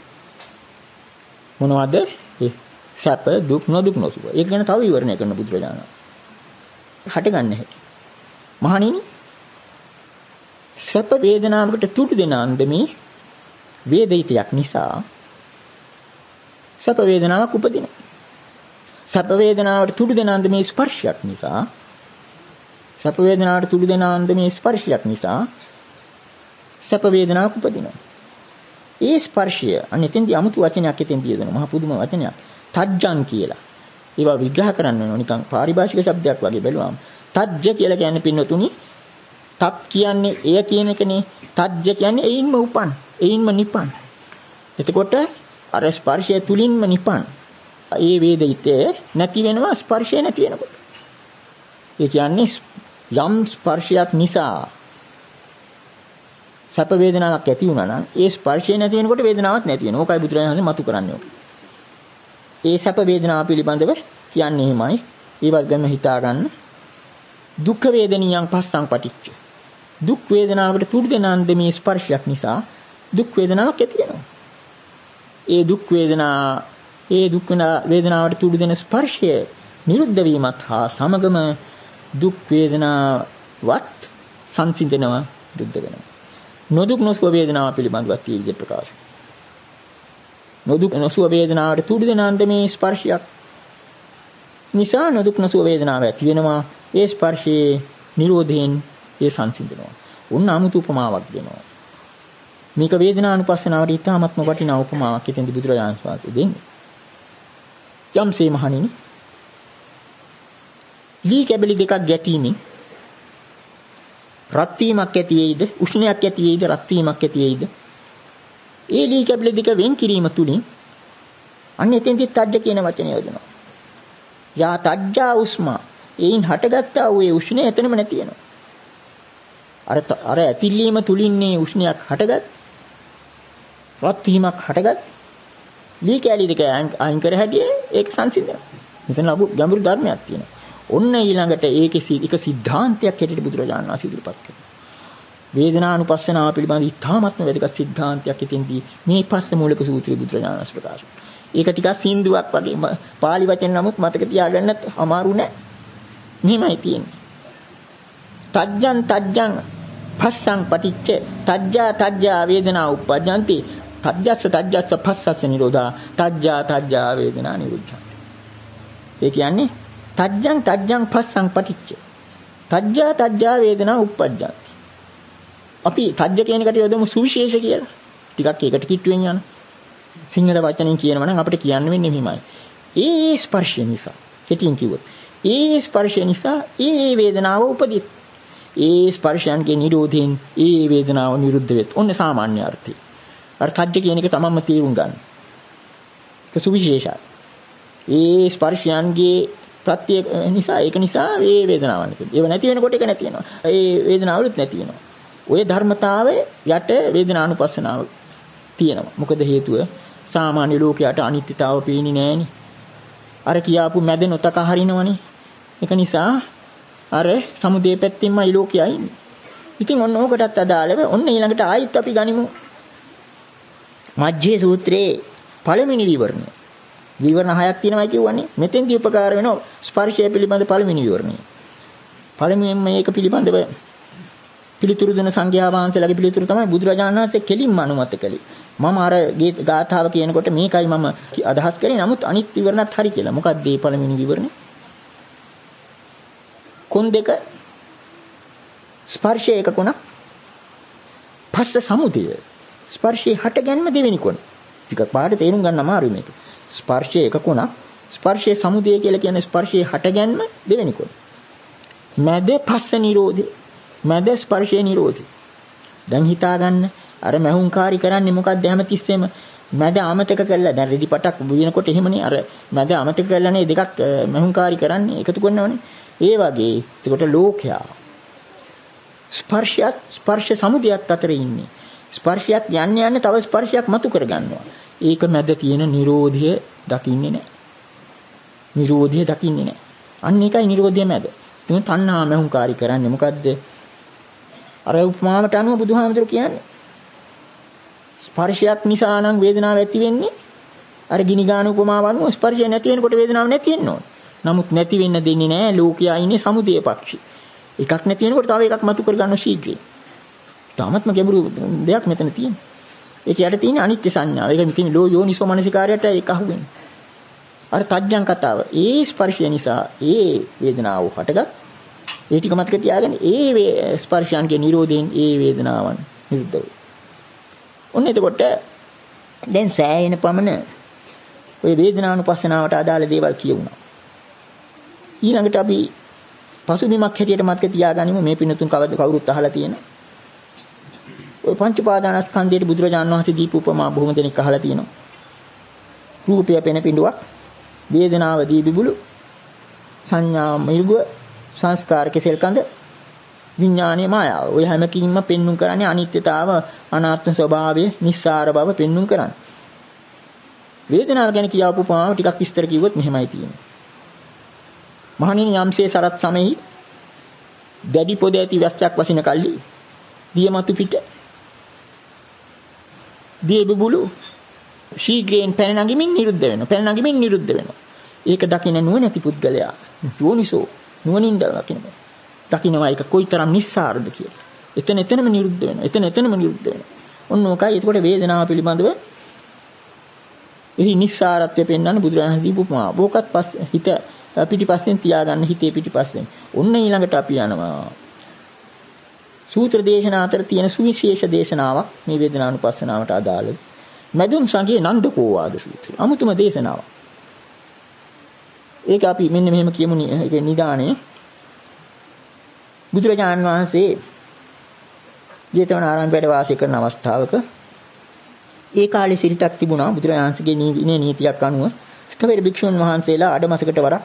මොනවද? ඒ සැප දුක් නොදුක් නොසුව. ඒක ගැන තව විවරණය කරන බුදුරජාණන්. හටගන්නේ හැටි. මහණෙනි සැප වේදනාවකට තුඩු දෙන අන්දමේ වේදිතයක් නිසා සැප වේදනාවක් උපදිනවා. සැප වේදනාවට තුඩු දෙන අන්දමේ ස්පර්ශයක් නිසා සැප වේදනාවට තුඩු දෙන අන්දමේ ස්පර්ශයක් නිසා සැප වේදනාවක් උපදිනවා. ඒ ස්පර්ශය අන්න එතෙන්දී 아무තු වචනයක් එතෙන්දී යදෙනවා. මහා පුදුම වචනයක්. තජ්ජං කියලා. ඒවා විග්‍රහ කරන්න වෙනවා නිකන් පාරිභාෂික શબ્දයක් වගේ බැලුවාම. තජ්ජ කියලා කියන්නේ පින්නතුනි තත් කියන්නේ එය කියන එකනේ. තජ්ජ කියන්නේ එයින්ම උපන්, එයින්ම නිපන්. එතකොට අර ස්පර්ශය තුලින්ම නිපන්. ඒ වේදිතේ නැති වෙනවා ස්පර්ශය නැති වෙනකොට. ඒ කියන්නේ යම් ස්පර්ශයක් නිසා සැප වේදනාවක් ඇති වුණා නම් ඒ ස්පර්ශය නැති වෙනකොට වේදනාවක් නැති වෙනවා. ඕකයි බුදුරජාණන් වහන්සේ මතු කරන්නේ. ඒ සැප වේදනාව පිළිබඳව කියන්නේ එහෙමයි. ඒවත් ගැන හිතා ගන්න. දුක් වේදනියන් පස්සං පටිච්ච. දුක් වේදනාවකට තුඩු දෙන අන්දමේ ස්පර්ශයක් නිසා දුක් වේදනාවක් ඇති වෙනවා. ඒ දුක් වේදනා ඒ දුක් වේදනාවට තුඩු දෙන ස්පර්ශය නිරුද්ධ වීමත් හා සමගම දුක් වේදනාවත් සංසිඳනවා, නිරුද්ධ වෙනවා. නොදුක් නොසුව වේදනාව පිළිබඳව මේ විදිහට ප්‍රකාශ. නොදුක් නොසුව වේදනාවට තුඩු දෙන අන්දමේ ස්පර්ශයක් නිසා නොදුක් නොසුව වේදනාව ඇති වෙනවා. ඒ ස්පර්ශයේ නිරෝධයෙන් ඒ සංසිඳනවා. උන් 아무තු උපමාවක් දෙනවා. මේක වේදනානුපස්සනාවට ඉතාමත්ම වටිනා උපමාවක් හිතෙන්දි බුදුරජාණන් වහන්සේ දෙන්නේ. යම්සේ මහණෙනි ලී කැබලි දෙකක් ගැටීමෙන් රත් වීමක් ඇති වෙයිද, උෂ්ණයක් ඇති වෙයිද, රත් වීමක් ඇති වෙයිද? ඒ ලී කැබලි දෙක වෙන් කිරීම තුලින් අන්න එතෙන්දි තජ්ජ කියන වචනය යොදනවා. යා තජ්ජා උස්මා, ඒයින් හටගත්තා වූ ඒ උෂ්ණය එතනම නැති වෙනවා. අර අර ඇතිලීම තුලින්නේ උෂ්ණයක් හටගත්, රත් වීමක් හටගත්, ලී කැලි දෙක අයින් කර හැදියේ ඒක සංසිඳනවා. මෙතන ලබු ගැඹුරු ධර්මයක් තියෙනවා. ඔන්න ඊළඟට ඒකේ එක සිද්ධාන්තයක් හැටියට බුදුරජාණන් වහන්සේ ඉදිරිපත් කරනවා. වේදනානුපස්සනාව පිළිබඳ ඉතාමත්ම වැදගත් සිද්ධාන්තයක් ඉතින්දී මේ පස්ස මූලික සූත්‍රයේ බුදුරජාණන් වහන්සේ ප්‍රකාශ කරනවා. ඒක ටිකක් සින්දුවක් වගේ පාලි වචන නමුත් මතක තියාගන්නත් අමාරු නෑ. මෙහෙමයි තියෙන්නේ. තජ්ජං තජ්ජං පස්සං පටිච්ච තජ්ජා තජ්ජා වේදනා උප්පජ්ජಂತಿ තජ්ජස්ස තජ්ජස්ස පස්සස්ස නිරෝධා තජ්ජා තජ්ජා වේදනා නිරුද්ධා. ඒ කියන්නේ තජ්ජං තජ්ජං පස්සං පටිච්ච තජ්ජා තජ්ජා වේදනා උප්පජ්ජಂತಿ. අපි තජ්ජ කියන එකට යොදමු සුවිශේෂ කියලා. ටිකක් ඒකට කිට්ටුවෙන් යන. සිංහල වචනෙන් කියනවා නම් අපිට කියන්න වෙන්නේ මෙහිමයි. ඒ ස්පර්ශය නිසා. කෙටියෙන් කිව්වොත් ඒ ස්පර්ශය නිසා ඒ වේදනාව උපදිත. ඒ ස්පර්ශයන්ගේ නිරෝධයෙන් ඒ වේදනාව නිරුද්ධ වෙත්. ඔන්න සාමාන්‍ය අර්ථය. අර තජ්ජ කියන එක තමන්ම තේරුම් ගන්න. ඒක සුවිශේෂයි. ඒ ස්පර්ශයන්ගේ ප්‍රත්‍ය නිසා ඒක නිසා ඒ වේදනාවක් නැති. ඒව නැති වෙනකොට ඒක නැති වෙනවා. ඒ වේදනාවලුත් නැති වෙනවා. ওই ධර්මතාවයේ යට වේදනානුපස්සනාව තියෙනවා. මොකද හේතුව සාමාන්‍ය ලෝකයට අනිත්‍යතාව පේන්නේ නැහෙනි. අර කියාපු මැද නොතක හරිනවනේ. ඒක නිසා අර සමුදේ පැත්තෙන්මයි ලෝකයයි ඉන්නේ. ඉතින් ඔන්න ඕකටත් අදාළව ඔන්න ඊළඟට ආයිත් අපි ගනිමු. මජ්ජේ සූත්‍රයේ පළවෙනි විවරණය. විවරණ හයක් තියෙනවා කියවනේ. මෙතෙන්දී උපකාර වෙනවා ස්පර්ශය පිළිබඳ පළවෙනි විවරණය. පළමුවෙන් මේක පිළිබඳව පිළිතුරු දෙන සංඝයා වහන්සේලාගේ පිළිතුරු තමයි බුදුරජාණන් වහන්සේ කෙලින්ම අනුමත කළේ. මම අර ගාථාව කියනකොට මේකයි මම අදහස් කරේ. නමුත් අනිත් විවරණත් හරි කියලා. මොකක්ද මේ පළවෙනි විවරණය? කොන් දෙක ස්පර්ශය එක කොනක්. පස්ස සමුදය. ස්පර්ශයේ හටගැන්ම දෙවෙනි කොන. ටිකක් පාඩ තේරුම් ගන්න අමාරුයි මේක. ස්පර්ශයේ එක කොනක්. ස්පර්ශයේ සමුදය කියලා කියන්නේ ස්පර්ශයේ හටගැන්ම දෙවෙනි කොන. මැද පස්ස නිරෝධය. මැද ස්පර්ශයේ නිරෝධය. දැන් හිතා ගන්න අර මහුංකාරි කරන්නේ මොකක්ද හැමතිස්සෙම මැද අමතක කළා. දැන් රෙදි පටක් වෙනකොට එහෙමනේ අර මැද අමතක කළානේ දෙකක් මහුංකාරි කරන්නේ එකතු කරනවනේ. ඒ වගේ ඒකට ලෝකයා ස්පර්ශයත් ස්පර්ශ සමුදයත් අතර ඉන්නේ. ස්පර්ශයක් යන්නේ යන්නේ තව ස්පර්ශයක් මතු කර ගන්නවා. ඒක මැද තියෙන නිරෝධය දකින්නේ නැහැ. නිරෝධය දකින්නේ නැහැ. අන්න ඒකයි නිරෝධය මැද. තුන් තණ්හා මහුංකාරි කරන්නේ මොකද්ද? අර උපමාවට අනුව බුදුහාමුදුරු කියන්නේ ස්පර්ශයක් නිසා නම් වේදනාවක් ඇති වෙන්නේ අර ගිනි ගාන උපමාව අනුව ස්පර්ශය නැති වෙනකොට වේදනාවක් නැති වෙන්න ඕන. නමුත් නැති වෙන්න දෙන්නේ නැහැ ලෝකයා ඉන්නේ සමුදය පක්ෂි. එකක් නැති වෙනකොට තව එකක් මතු කර ගන්න ශීඝ්‍රයෙන්. තාමත්ම ගැඹුරු දෙයක් මෙතන තියෙනවා. ඒක යට තියෙන අනිත්‍ය සංඥාව. ඒක ඉතින් ලෝ යෝනිසෝ මනසිකාරයට ඒක අහුවෙන්නේ. අර තජ්ජං කතාව. ඒ ස්පර්ශය නිසා ඒ වේදනාව හටගත්. ඒ ටික මතක තියාගන්න. ඒ ස්පර්ශයන්ගේ නිරෝධයෙන් ඒ වේදනාවන් නිරුද්ධ වෙයි. ඔන්න එතකොට දැන් සෑයෙන පමණ ඔය වේදනානුපස්සනාවට අදාළ දේවල් කියුණා. ඊළඟට අපි පසුබිමක් හැටියට මතක තියාගනිමු මේ පින්නතුන් කවද කවුරුත් අහලා තියෙන. ඔය පංච පාදානස්කන්ධයේ බුදුරජාණන් වහන්සේ දීපු උපමා බොහොම දෙනෙක් අහලා තියෙනවා. රූපය පෙන පිඬුවක්, වේදනාව දී බිබුළු, සංඥා මිර්ගුව, සංස්කාර කෙසෙල් කඳ, විඥානීය මායාව. ඔය හැමකින්ම පෙන්눔 කරන්නේ අනිත්‍යතාව, අනාත්ම ස්වභාවය, නිස්සාර බව පෙන්눔 කරන්නේ. වේදනාව ගැන කියවපු උපමාව ටිකක් විස්තර කිව්වොත් මෙහෙමයි තියෙන්නේ. මහණෙනි යම්සේ සරත් සමෙහි දැඩි පොද ඇති වැස්සක් වසින කල්ලි දියමතු පිට දිය බබුලු ශීඝ්‍රයෙන් පැන නගිමින් නිරුද්ධ වෙනවා. පැන නගිමින් නිරුද්ධ වෙනවා. ඒක දකින්න නුවණැති පුද්ගලයා යෝනිසෝ නුවණින් දකින්න. දකින්නවා ඒක කොයිතරම් නිස්සාරද කියලා. එතන එතනම නිරුද්ධ වෙනවා. එතන එතනම නිරුද්ධ වෙනවා. ඔන්න ඕකයි. එතකොට වේදනාව පිළිබඳව එහි නිස්සාරත්වය පෙන්වන්න බුදුරජාණන් දීපු උපමාව. ඕකත් පස්ස හිත පිටිපස්සෙන් තියාගන්න හිතේ පිටිපස්සෙන්. ඔන්න ඊළඟට අපි යනවා. සූත්‍ර දේශනා අතර තියෙන සුවිශේෂ දේශනාවක් මේ වේදනානුපස්සනාවට අදාළ. මදුන් සංගයේ නන්දකෝවාද සූත්‍රය. අමුතුම දේශනාවක්. ඒක අපි මෙන්න මෙහෙම කියමු. ඒකේ නිදානේ බුදුරජාණන් වහන්සේ ජේතවනාරාම වැඩ වාසය කරන අවස්ථාවක ඒ කාලේ සිරිතක් තිබුණා. බුදුරජාණන්සේගේ නීතිනේ නීතියක් අනුව ස්ථවිර භික්ෂුන් වහන්සේලා අඩමසකට වරක්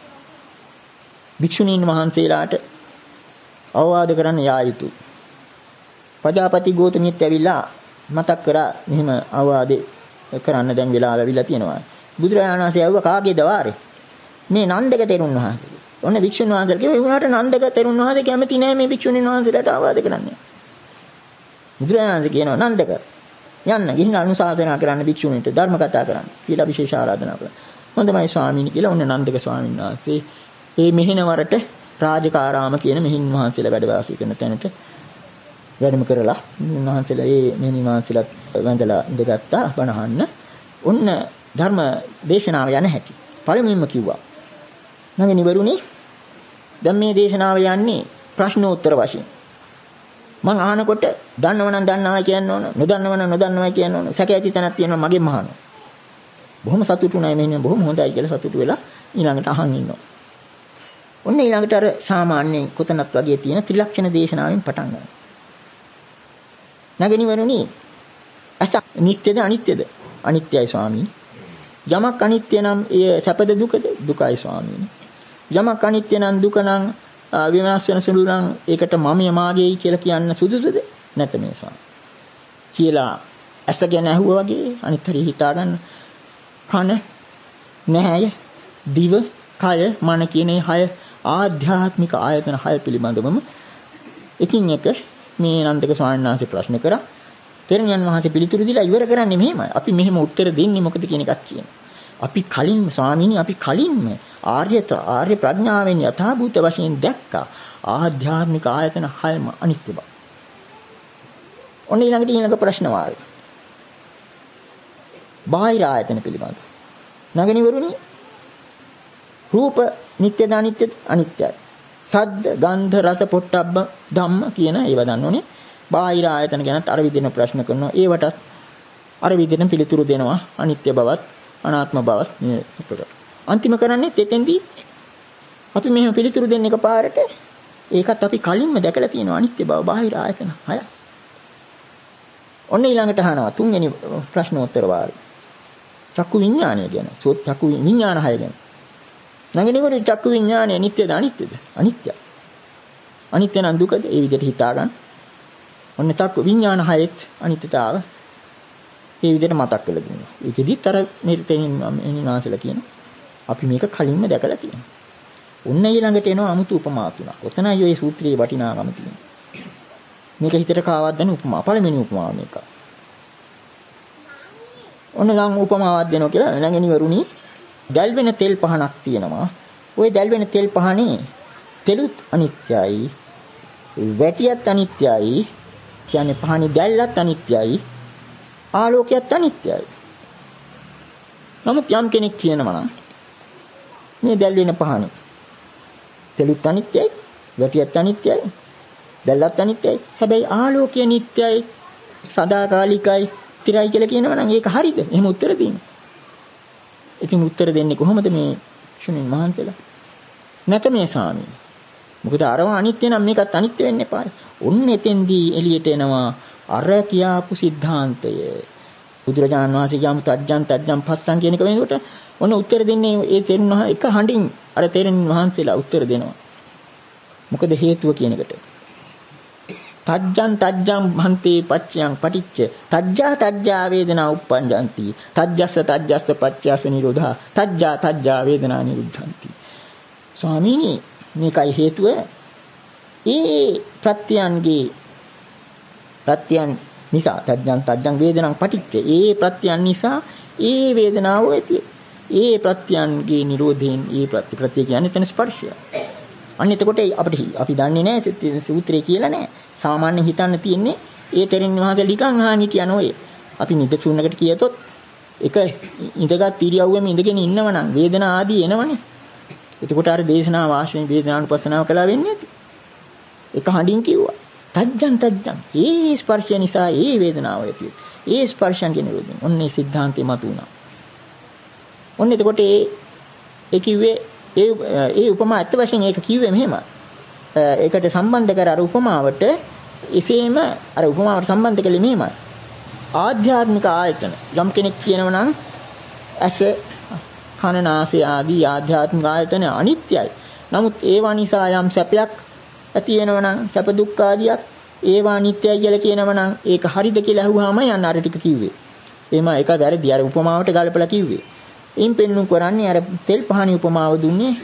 භික්ෂුණීන් වහන්සේලාට අවවාද කරන්න යා යුතුයි. පජාපති ගෝතමියත් ඇවිල්ලා මතක් කරා මෙහෙම අවවාදේ කරන්න දැන් වෙලාව ලැබිලා තියෙනවා. බුදුරජාණන් වහන්සේ ආව කාගේද වාරේ? මේ නන්දක තෙරුන් වහන්සේ. ඔන්න භික්ෂුන් වහන්සේලා කිව්වා ඒ වුණාට නන්දක තෙරුන් වහන්සේ කැමති නැහැ මේ භික්ෂුණීන් වහන්සේලාට අවවාද කරන්න. බුදුරජාණන් වහන්සේ කියනවා නන්දක යන්න ගිහින් අනුශාසනා කරන්න භික්ෂුණීන්ට ධර්ම කතා කරන්න කියලා විශේෂ ආරාධනා කළා. හොඳමයි ස්වාමීනි කියලා ඔන්න නන්දක ස්වාමීන් වහන්සේ මේ මෙහෙණවරට රාජකාරාම කියන මෙහින් වහන්සේලා වැඩ වාසය කරන තැනට වැඩම කරලා උන්වහන්සේලා මේ මෙහින් වහන්සේලාත් වැඳලා ඉඳගත්තා බණහන්න. ඔන්න ධර්ම දේශනාව යන හැටි පළමුවෙන්ම කිව්වා. නැගෙන ඉවරුනේ දැන් මේ දේශනාව යන්නේ ප්‍රශ්නෝත්තර වශයෙන්. මං අහනකොට දන්නව නම් දන්නවා කියන්න ඕන, නොදන්නව නම් නොදන්නවා කියන්න ඕන. සැක ඇති තැනක් තියෙනවා මගෙන් අහනවා. බොහොම සතුටුුණා මෙන්න බොහොම හොඳයි කියලා සතුටු වෙලා ඊළඟට අහන් ඉන්නවා. ඔන්න ඊළඟට අර සාමාන්‍යයෙන් කොතනත් වගේ තියෙන ත්‍රිලක්ෂණ දේශනාවෙන් පටන් ගන්නවා. නැගෙනවරුනි අස නිට්ටයද අනිත්‍යද? අනිත්‍යයි ස්වාමීනි. යමක් අනිත්‍ය නම් ඒ සැපද දුකද? දුකයි ස්වාමීනි. යමක් අනිත්‍ය නම් දුක නම් විනාශ වෙන සුළු නම් ඒකට මමයේ මාගේයි කියලා කියන්න සුදුසුද? නැත මේ ස්වාමී. කියලා ඇස ගැන ඇහුවා වගේ අනිත් හරිය හිතා ගන්න. කන, නැහැය, දිව, කය, මන කියන මේ හය ආධ්‍යාත්මික ආයතන හය පිළිබඳවම එකින් එක මේ නන්දක ස්වාමීන් වහන්සේ ප්‍රශ්න කරා. තෙරුණියන් වහන්සේ පිළිතුරු දීලා ඉවර කරන්නේ මෙහෙමයි. අපි මෙහෙම උත්තර දෙන්නේ මොකද කියන එකක් කියනවා. අපි කලින් ස්වාමීනි අපි කලින්ම ආර්ය ආර්ය ප්‍රඥාවෙන් යථාභූත වශයෙන් දැක්කා ආධ්‍යාත්මික ආයතන හයම අනිත්‍ය බව. ඔන්න ඊළඟට ඊළඟ ප්‍රශ්න වාරය. බාහිර ආයතන පිළිබඳ. නගනිවරුනි රූප නිට්ටයද අනිත්‍යද? අනිත්‍යයි. සද්ද, ගන්ධ, රස, පොට්ටබ්බ ධම්ම කියන ඒවා දන්නෝනේ. බාහිර ආයතන ගැනත් අර විදිහට ප්‍රශ්න කරනවා. ඒවටත් අර විදිහට පිළිතුරු දෙනවා. අනිත්‍ය බවත්, අනාත්ම බවත් මේ ප්‍රකට. අන්තිම කරන්නේ තෙතෙන්දී අපි මෙහෙම පිළිතුරු දෙන්න එකපාරට ඒකත් අපි කලින්ම දැකලා තියෙනවා අනිත්‍ය බව බාහිර ආයතන හය. ඔන්න ඊළඟට අහනවා තුන්වෙනි ප්‍රශ්නෝත්තර වාරය. චක්කු විඥානය ගැන. සෝත් චක්කු විඥාන හය ගැන. නැගෙනකොට චක්කු විඥානය නිට්ටයද අනිත්‍යද? අනිත්‍යයි. අනිත්‍ය නම් දුකද? ඒ විදිහට හිතා ගන්න. ඔන්න චක්කු විඥාන හයෙත් අනිත්‍යතාව ඒ විදිහට මතක් කරලා දෙනවා. ඒකෙදිත් අර නිර්තේනින් එනිනාසලා කියනවා. අපි මේක කලින්ම දැකලා තියෙනවා. ඔන්න ඊළඟට එනවා අමුතු උපමා තුනක්. ඔතනයි ඔය සූත්‍රයේ වටිනාකම තියෙන්නේ. මේක හිතට කාවක් දෙන උපමා. පළවෙනි උපමාව මේක. ඔන්න ලං උපමාවක් දෙනවා කියලා ළඟිනි වරුණි දැල් වෙන තෙල් පහනක් තියෙනවා. ওই දැල් වෙන තෙල් පහනේ තෙලුත් අනිත්‍යයි. වැටියත් අනිත්‍යයි. කියන්නේ පහනේ දැල්ලත් අනිත්‍යයි. ආලෝකයත් අනිත්‍යයි. නමුත් යම් කෙනෙක් කියනවා නම් මේ දැල් වෙන පහනේ තෙලුත් අනිත්‍යයි, වැටියත් අනිත්‍යයි, දැල්ලත් අනිත්‍යයි. හැබැයි ආලෝකය නිට්ටයයි, සදාකාලිකයි, ස්ථිරයි කියලා කියනවා නම් ඒක හරිද? එහෙම උත්තර දෙන්න. ඉතින් උත්තර දෙන්නේ කොහොමද මේ ක්ෂණින් මහන්සලා? නැත මේ ස්වාමීනි. මොකද අරව අනිත්‍ය නම් මේකත් අනිත්‍ය වෙන්න එපා. ඔන්න එතෙන්දී එළියට එනවා අර කියාපු સિદ્ધාන්තය. බුදුරජාණන් වහන්සේ කියමු තජ්ජන් තජ්ජන් පස්සන් කියන එක වෙනකොට ඔන්න උත්තර දෙන්නේ ඒ තෙරුණ එක හඬින් අර තෙරුණ වහන්සේලා උත්තර දෙනවා. මොකද හේතුව කියන එකට. තජ්ජන් තජ්ජං භන්තේ පච්චයන් පටිච්ච තජ්ජා තජ්ජා වේදනා උප්පංජಂತಿ තජ්ජස්ස තජ්ජස්ස පච්චයස නිරෝධා තජ්ජා තජ්ජා වේදනා නිරුද්ධಂತಿ. ස්වාමීනි මේකයි හේතුව. ඒ ප්‍රත්‍යයන්ගේ ප්‍රත්‍යයන් නිසා තජ්ජං තජ්ජං වේදනං පටිච්ච ඒ ප්‍රත්‍යයන් නිසා ඒ වේදනාව ඇති. ඒ ප්‍රත්‍යයන්ගේ නිරෝධයෙන් ඒ ප්‍රත්‍ය ප්‍රත්‍ය කියන්නේ එතන ස්පර්ශය. අන්න එතකොට අපිට අපි දන්නේ නැහැ සූත්‍රයේ කියලා නැහැ. සාමාන්‍ය හිතන්න තියෙන්නේ ඒ තෙරින් වහන්සේ ලිකන් අහන්නේ කියන ඔය. අපි නිදසුන්නකට කියතොත් එක ඉඳගත් ඉරියව්වෙම ඉඳගෙන ඉන්නවනම් වේදනා ආදී එනවනේ. එතකොට අර දේශනා වාශයෙන් වේදනානුපස්සනාව කළා වෙන්නේ නැති. එක හඬින් කිව්වා. තජ්ජන් තජ්ජන්. ඒ ස්පර්ශය නිසා ඒ වේදනාව ඇති. ඒ ස්පර්ශයන් කියන නිරෝධයෙන්. ඔන්නේ સિદ્ધාන්තේ මතුණා. ඔන්න එතකොට ඒ ඒ කිව්වේ ඒ ඒ උපමා ඇත්ත වශයෙන් ඒක කිව්වේ මෙහෙම. ඒකට සම්බන්ධ කර අර උපමාවට එසේම අර උපමාවට සම්බන්ධ කළේ මෙහෙමයි. ආධ්‍යාත්මික ආයතන යම් කෙනෙක් කියනවා නම් ඇස කන නාසය ආදී ආධ්‍යාත්මික ආයතන අනිත්‍යයි. නමුත් ඒවා නිසා යම් සැපයක් ඇති වෙනවා නම් සැප දුක් ආදියක් ඒවා අනිත්‍යයි කියලා කියනවා නම් ඒක හරිද කියලා අහුවාම යන්න අර ටික කිව්වේ. එහෙම ඒක වැරදි. අර උපමාවට ගලපලා කිව්වේ. එයින් පෙන්නු කරන්නේ අර තෙල් පහණි උපමාව දුන්නේ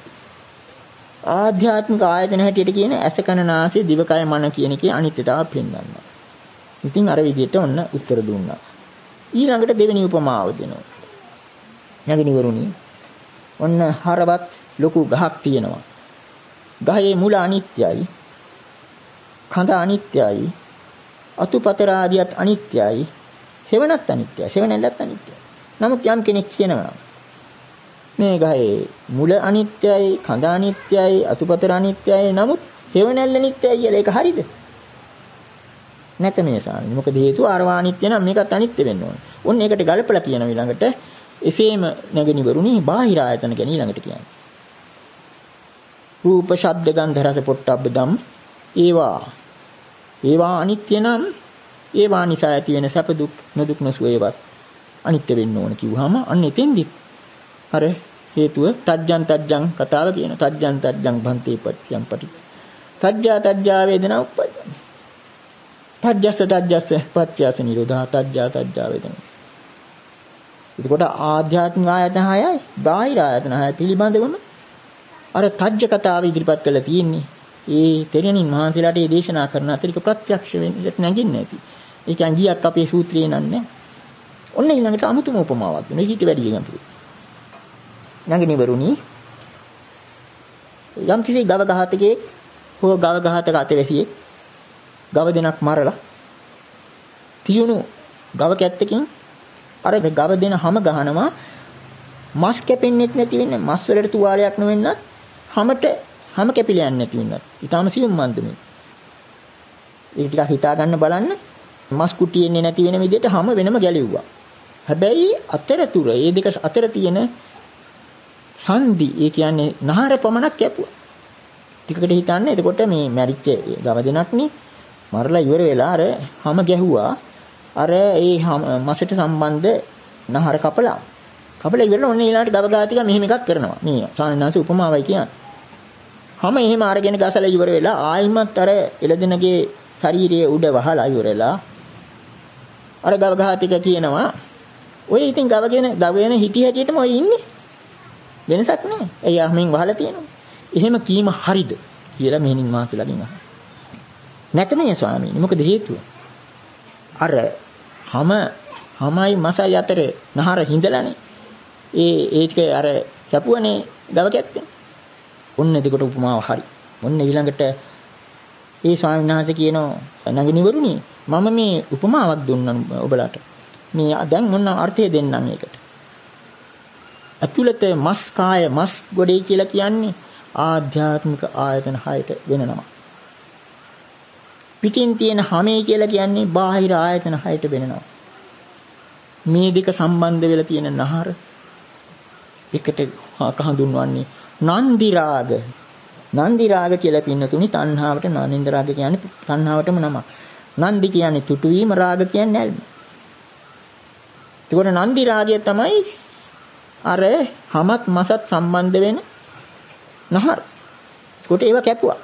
ආධ්‍යාත්මික ආයතන හැටියට කියන ඇස කන නාසය දිවකය මන කියන එකේ අනිත්‍යතාව පෙන්වනවා. ඉතින් අර විදිහට ඔන්න උත්තර දුන්නා. ඊළඟට දෙවෙනි උපමාව දෙනවා. නැගිනිවරුනි ඔන්න හරවත් ලොකු ගහක් තියෙනවා. ගහේ මුල අනිත්‍යයි. කඳ අනිත්‍යයි. අතුපතර ආදියත් අනිත්‍යයි. හේවණත් අනිත්‍යයි. හේවණල්ලත් අනිත්‍යයි. නමුත් යම් කෙනෙක් කියනවා මේ ගහේ මුල අනිත්‍යයි, කඳ අනිත්‍යයි, අතුපතර අනිත්‍යයි. නමුත් හේවණල්ල අනිත්‍යයි කියලා ඒක හරිද? නැත මේ ස්වාමීනි. මොකද හේතුව ආරවා අනිත්‍ය නම් මේකත් අනිත්‍ය වෙන්න ඕනේ. ඔන්න ඒකට ගලපලා කියන ඊළඟට එසේම නැගිනිවරුනි බාහිර ආයතන ගැන ඊළඟට කියන්නේ. රූප, ශබ්ද, ගන්ධ, රස, පොට්ටබ්බ ධම් ඒවා ඒවා අනිත්‍ය නම් ඒවා නිසා ඇති වෙන සැප දුක් නොදුක් නොසුව ඒවත් අනිත්‍ය වෙන්න ඕන කිව්වහම අන්න එතෙන්දි අර හේතුව තජ්ජං තජ්ජං කතාව කියන තජ්ජං තජ්ජං භන්තේ පච්චයන් පටි තජ්ජා තජ්ජා වේදනා උප්පජ්ජති තජ්ජස්ස තජ්ජස්ස පච්චයස නිරෝධා තජ්ජා තජ්ජා වේදනා. එතකොට ආධ්‍යාත්මික ආයතන හයයි බාහිර ආයතන හය පිළිබඳවම අර තජ්ජ කතාව ඉදිරිපත් කරලා තියෙන්නේ. ඒ තෙරණින් මහන්සියලාට මේ දේශනා කරන අතරික ප්‍රත්‍යක්ෂ වෙන්නේ නැගින්නේ නැති. ඒ කියන්නේ ගියක් අපේ සූත්‍රේ නන්නේ. ඔන්න ඊළඟට අමුතුම උපමාවක් දෙනවා. ඊට වැඩි ගැඹුරුයි. නැගිනිවරුනි යම් කිසි ගව ඝාතකයෙක් හෝ ගව ඝාතක අතවැසියෙක් ගව දෙනක් මරලා තියුණු ගව කැත්තකින් අර ගව දෙන හැම ගහනවා මස් කැපෙන්නෙත් නැති වෙන්නේ මස් වලට තුවාලයක් නොවෙන්නත් හැමට හැම කැපිලා යන්නේ නැති වෙන්නත් ඊටාම සියුම් මන්දමේ ඒක ටිකක් හිතා ගන්න බලන්න මස් කුටි එන්නේ නැති වෙන විදිහට හැම වෙනම ගැලෙව්වා හැබැයි අතරතුර මේ දෙක අතර තියෙන සංදි ඒ කියන්නේ නහර පමණක් කැපුවා ටිකකට හිතන්න එතකොට මේ මැරිච්ච ගව දෙනක්නේ මරලා ඉවර වෙලා අර හැම ගැහුවා අර ඒ මසට සම්බන්ධ නහර කපලා කපලා ඉවරලා ඔන්න ඊළාට ගව ඝාතික මෙහෙම එකක් කරනවා මේ සානනාංශ උපමාවයි කියන්නේ හැම එහෙම අරගෙන ගසලා ඉවර වෙලා ආයිමත් අර එළදෙනගේ ශරීරයේ උඩ වහලා ඉවරලා අර ගව ඝාතික කියනවා ඔය ඉතින් ගවගෙන ගවගෙන හිටි හැටියටම ඔය ඉන්නේ වෙනසක් නැහැ එයා හැමෙන් වහලා තියෙනවා එහෙම කීම හරිද කියලා මෙහෙණින් මාසලගෙන් අහනවා නැත්නම් මේ ස්වාමීනි මොකද හේතුව අර හැම හැමයි මසයි අතර නහර හිඳලානේ ඒ ඒක අර කැපුවනේ ගව කැත්තේ ඔන්න එතකොට උපමාව හරි ඔන්න ඊළඟට ඒ ස්වාමීන් වහන්සේ කියනවා නැගිනිවරුනි මම මේ උපමාවක් දුන්නා ඔබලාට මේ දැන් මොන අර්ථය දෙන්නම් ඒකට අතුලත මස් කාය මස් ගොඩේ කියලා කියන්නේ ආධ්‍යාත්මික ආයතන හයට වෙනනවා පිටින් තියෙන හැමේ කියලා කියන්නේ බාහිර ආයතන හයට වෙනනවා මේ දෙක සම්බන්ධ වෙලා තියෙන නහර එකට හඳුන්වන්නේ නන්දි රාග. නන්දි රාග කියලා පින්නතුනි තණ්හාවට නන්දි රාග කියන්නේ තණ්හාවටම නමක්. නන්දි කියන්නේ තුටු වීම, රාග කියන්නේ ඇල්ම. ඒකට නන්දි රාගය තමයි අර හමත් මසත් සම්බන්ධ වෙන නහර. ඒකට ඒව කැපුවා.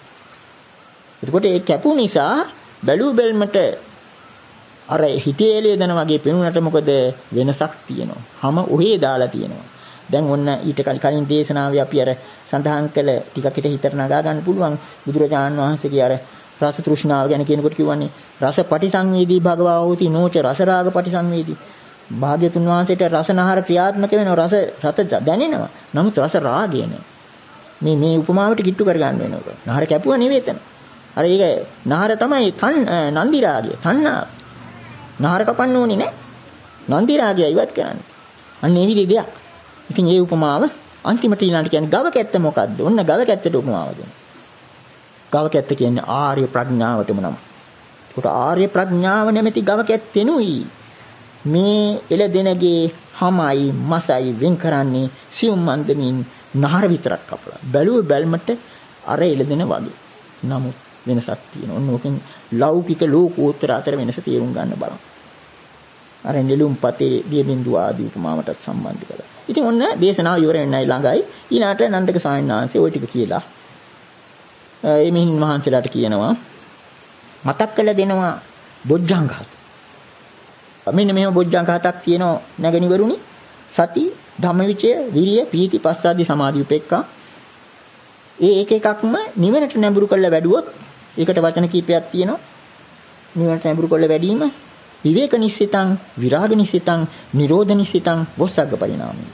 ඒකට ඒ කැපු නිසා බැලු බැල්මට අර හිතේ එළියදන වගේ පෙනුනට මොකද වෙනසක් තියෙනවා. හැම ඔහේ දාලා තියෙනවා. දැන් ඔන්න ඊට කලින් දේශනාවේ අපි අර සඳහන් කළ ටිකකට හිතට නගා ගන්න පුළුවන් බුදුරජාන් වහන්සේගේ අර රස තෘෂ්ණාව ගැන කියනකොට කියවන්නේ රස පටිසංවේදී භගවා හෝති නෝච රස රාග පටිසංවේදී. භාග්‍යතුන් වහන්සේට රසනහර ක්‍රියාත්මක වෙනවා, රස රස දැනෙනවා. නමුත් රස රාගය නෑ. මේ මේ උපමාවට කිට්ටු කර ගන්න වෙනවා. නහර කැපුවා නෙවෙයි එතන. අර ඒක නහර තමයි නන්දි රාගය, තණ්හාව. නහර කපන්න ඕනේ නෑ. නන්දි රාගය ඉවත් කරන්න. අන්න ඒ විදිහේ දෙයක්. ඉතින් මේ උපමාව අන්තිමට ඊළඟට කියන්නේ ගව කැත්ත මොකද්ද? ඔන්න ගව කැත්තට උපමාව දෙනවා. ගව කැත්ත කියන්නේ ආර්ය ප්‍රඥාවටම නම. ඒකට ආර්ය ප්‍රඥාව නැමැති ගව කැත්තෙනුයි මේ එළදෙනගේ හමයි මසයි වෙන් කරන්නේ සියුම් මන්දමින් නහර විතරක් කපලා. බැලුව බැල්මට අර එළදෙන වගේ. නමුත් වෙනසක් තියෙනවා. ඔන්න ඕකෙන් ලෞකික ලෝකෝත්තර අතර වෙනස තේරුම් ගන්න බලන්න. අර නෙළුම් පතේ දිය බිඳුව ආදී උපමාවටත් සම්බන්ධ කරලා. ඉතින් ඔන්න දේශනාව ඉවර වෙන්නයි ළඟයි. ඊළාට නන්දක ස්වාමීන් වහන්සේ ওই ටික කියලා ඒ මිහින් මහන්සියලාට කියනවා මතක් කළ දෙනවා බොජ්ජංග හත. මෙන්න මෙහෙම බොජ්ජංග හතක් තියෙනවා නැගණිවරුනි. සති, ධම්මවිචය, විරිය, පීති, පස්සද්ධි, සමාධි, උපේක්ඛා. ඒ එක එකක්ම නිවනට නැඹුරු කරලා වැඩුවොත් ඒකට වචන කීපයක් තියෙනවා. නිවනට නැඹුරු කරලා වැඩිම විවේක නිස්සිතං, විරාග නිස්සිතං, නිරෝධ නිස්සිතං, වොස්සග්ග පරිණාමය.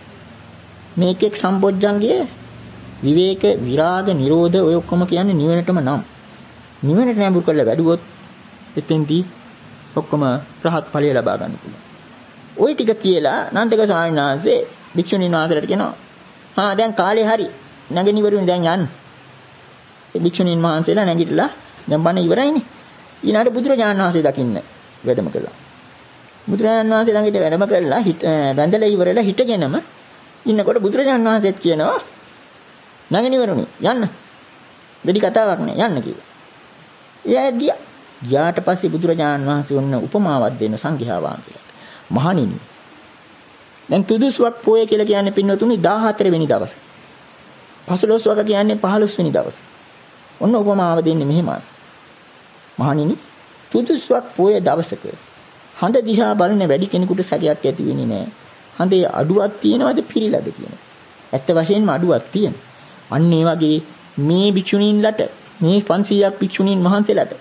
මේක එක් සම්බොජ්ජංගයේ විවේක, විරාග, නිරෝධ ඔය ඔක්කොම කියන්නේ නිවනටම නම්. නිවනට නැඹුරු කරලා වැඩුවොත් එතෙන්දී ඔක්කොම රහත් ඵලය ලබා ගන්න පුළුවන්. ওই ටික කියලා නන්දක ස්වාමීන් වහන්සේ භික්ෂුණීන් වහන්සේලාට කියනවා "හා දැන් කාලේ හරි. නැගණිවරුනි දැන් යන්න." ඒ භික්ෂුණීන් වහන්සේලා නැගිටලා දැන් බණ ඉවරයිනේ. ඊළඟට බුදුරජාණන් වහන්සේ දකින්න වැඩම කළා. බුදුරජාණන් වහන්සේ ළඟට වැඩම කළා වැඳලා ඉවරලා හිටගෙනම ඉන්නකොට බුදුරජාණන් වහන්සේත් කියනවා නැගණිවරුනි යන්න. වෙඩි කතාවක් නෑ යන්න කිව්වා. එයා ගියා. ගියාට පස්සේ බුදුරජාණන් වහන්සේ ඔන්න උපමාවක් දෙන්න සංඝයා වහන්සේලාට. මහණෙනි. දැන් තුදුස්වක් පොය කියලා කියන්නේ පින්නතුනි දාහතර වෙනි දවසේ. පසළොස් වක කියන්නේ පහළොස් වෙනි දවසේ. ඔන්න උපමාව දෙන්නේ මෙහෙමයි. මහණෙනි තුදුස්වක් පොය දවසක හඳ දිහා බලන වැඩි කෙනෙකුට සැකයක් ඇති වෙන්නේ නැහැ. හඳේ අඩුවක් තියෙනවද පිළිලද කියන. ඇත්ත වශයෙන්ම අඩුවක් තියෙනවා. අන්න ඒ වගේ මේ භික්ෂුණීන්ලට මේ පන්සීයක් භික්ෂුණීන් වහන්සේලාට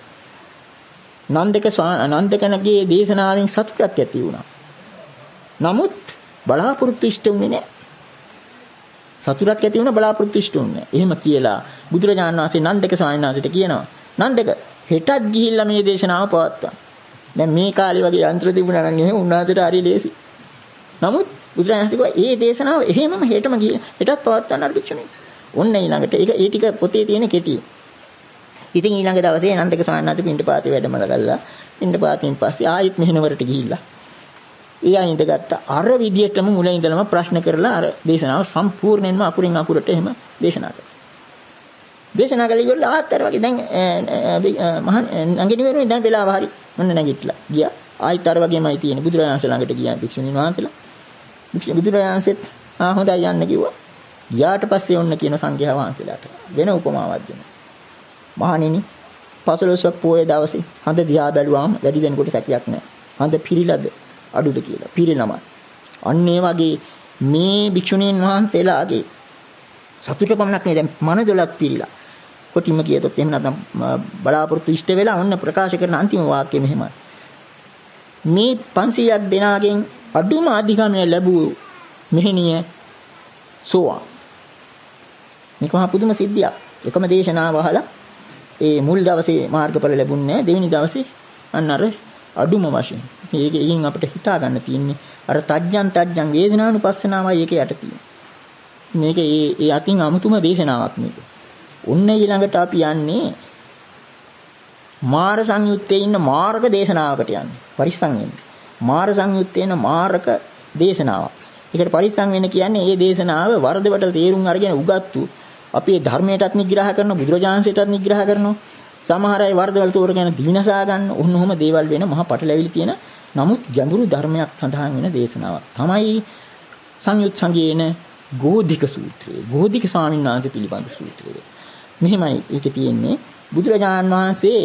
නන්දක නන්දකනගේ දේශනාවෙන් සතුටක් ඇති වුණා. නමුත් බලාපොරොත්තු ඉෂ්ට වුණේ නැහැ. සතුටක් ඇති වුණා බලාපොරොත්තු ඉෂ්ට වුණේ නැහැ. එහෙම කියලා බුදුරජාණන් වහන්සේ නන්දක ස්වාමීන් වහන්සේට කියනවා නන්දක හෙටත් ගිහිල්ලා මේ දේශනාව පවත්වා. දැන් මේ කාලේ වගේ යන්ත්‍ර තිබුණා නම් එහෙම උන්වහන්සේට හරි ලේසි. නමුත් බුදුරජාණන් වහන්සේ කිව්වා "ඒ දේශනාව එහෙමම හෙටම ගිහින් හෙටත් පවත්වන්න අර භික්ෂුණී." ඔන්න ඊළඟට ඒක ඒ ටික පොතේ තියෙන කෙටි. ඉතින් ඊළඟ දවසේ නන්දක ස්වාමීන් වහන්සේ පින්ඩපාතේ වැඩමලා ගල්ලා පින්ඩපාතෙන් පස්සේ ආයෙත් මෙහෙණවරට ගිහිල්ලා එයා ඉඳගත්ත අර විදියටම මුල ඉඳලම ප්‍රශ්න කරලා අර දේශනාව සම්පූර්ණයෙන්ම අකුරින් අකුරට එහෙම දේශනා කළා. දේශනා කළා ඉවරලා ආතර වගේ දැන් මහන් නැගිටිනවනේ දැන් වෙලාව හරි මොන්න නැගිටලා ගියා. ආයෙත් අර වගේමයි තියෙන්නේ බුදුරජාණන් ළඟට ගියා භික්ෂුණීන් වහන්සේලා. බුදුරජාණන්සෙත් ආ හොඳයි යන්න කිව්වා. ගියාට පස්සේ ඔන්න කියන සංඝයා වහන්සේලාට වෙන උපමාවක් දෙනවා. මහණෙනි පසළොස්වක පොය දවසේ හඳ දිහා බැලුවාම වැඩි දෙනකොට සැකයක් නැහැ. හඳ පිරිලද අඩුද කියලා. පිරිනමයි. අන්න ඒ වගේ මේ භික්ෂුණීන් වහන්සේලාගේ සතුට පමණක් නේ දැන් මනදොලක් පිරිලා. කොටිම කියතොත් එහෙම නැත්නම් බලාපොරොත්තු ඉෂ්ට වෙලා ඔන්න ප්‍රකාශ කරන අන්තිම වාක්‍යය මෙහෙමයි. මේ පන්සීයක් දෙනාගෙන් අඩුම අධිගමනය ලැබූ මෙහෙණිය සෝවාන්. මේක මහා පුදුම සිද්ධියක්. එකම දේශනාව අහලා ඒ මුල් දවසේ මාර්ගඵල ලැබුණේ නැහැ. දෙවෙනි දවසේ අන්න අර අඩුම වශයෙන්. මේක එකින් අපිට හිතා ගන්න තියෙන්නේ අර තජ්ජං තජ්ජං වේදනානුපස්සනාවයි ඒකේ යට තියෙන්නේ. මේක ඒ ඒ අතින් අමුතුම දේශනාවක් මේක. ඔන්න ඊළඟට අපි යන්නේ මාර සංයුත්තේ ඉන්න මාර්ග දේශනාවකට යන්නේ. පරිස්සම් වෙන්න. මාර සංයුත්තේන මාරක දේශනාවක්. ඒකට පරිස්සම් වෙන්න කියන්නේ මේ දේශනාව වරදවට තේරුම් අරගෙන උගත්තු අපේ ධර්මයටත් නිග්‍රහ කරනවා, බුදුරජාණන්සේටත් නිග්‍රහ කරනවා. සමහර අය වරදවල තෝරගෙන දිවිනසා ගන්න ඔන්න ඔහම දේවල් වෙන මහා පටලැවිලි තියෙන නමුත් ගැඹුරු ධර්මයක් සඳහන් වෙන දේශනාවක් තමයි සංයුත් සංගයේන ගෝධික සූත්‍රය. ගෝධික ස්වාමීන් වහන්සේ පිළිබඳ සූත්‍රය. මෙහිමයි ඒක තියෙන්නේ. බුදුරජාණන් වහන්සේ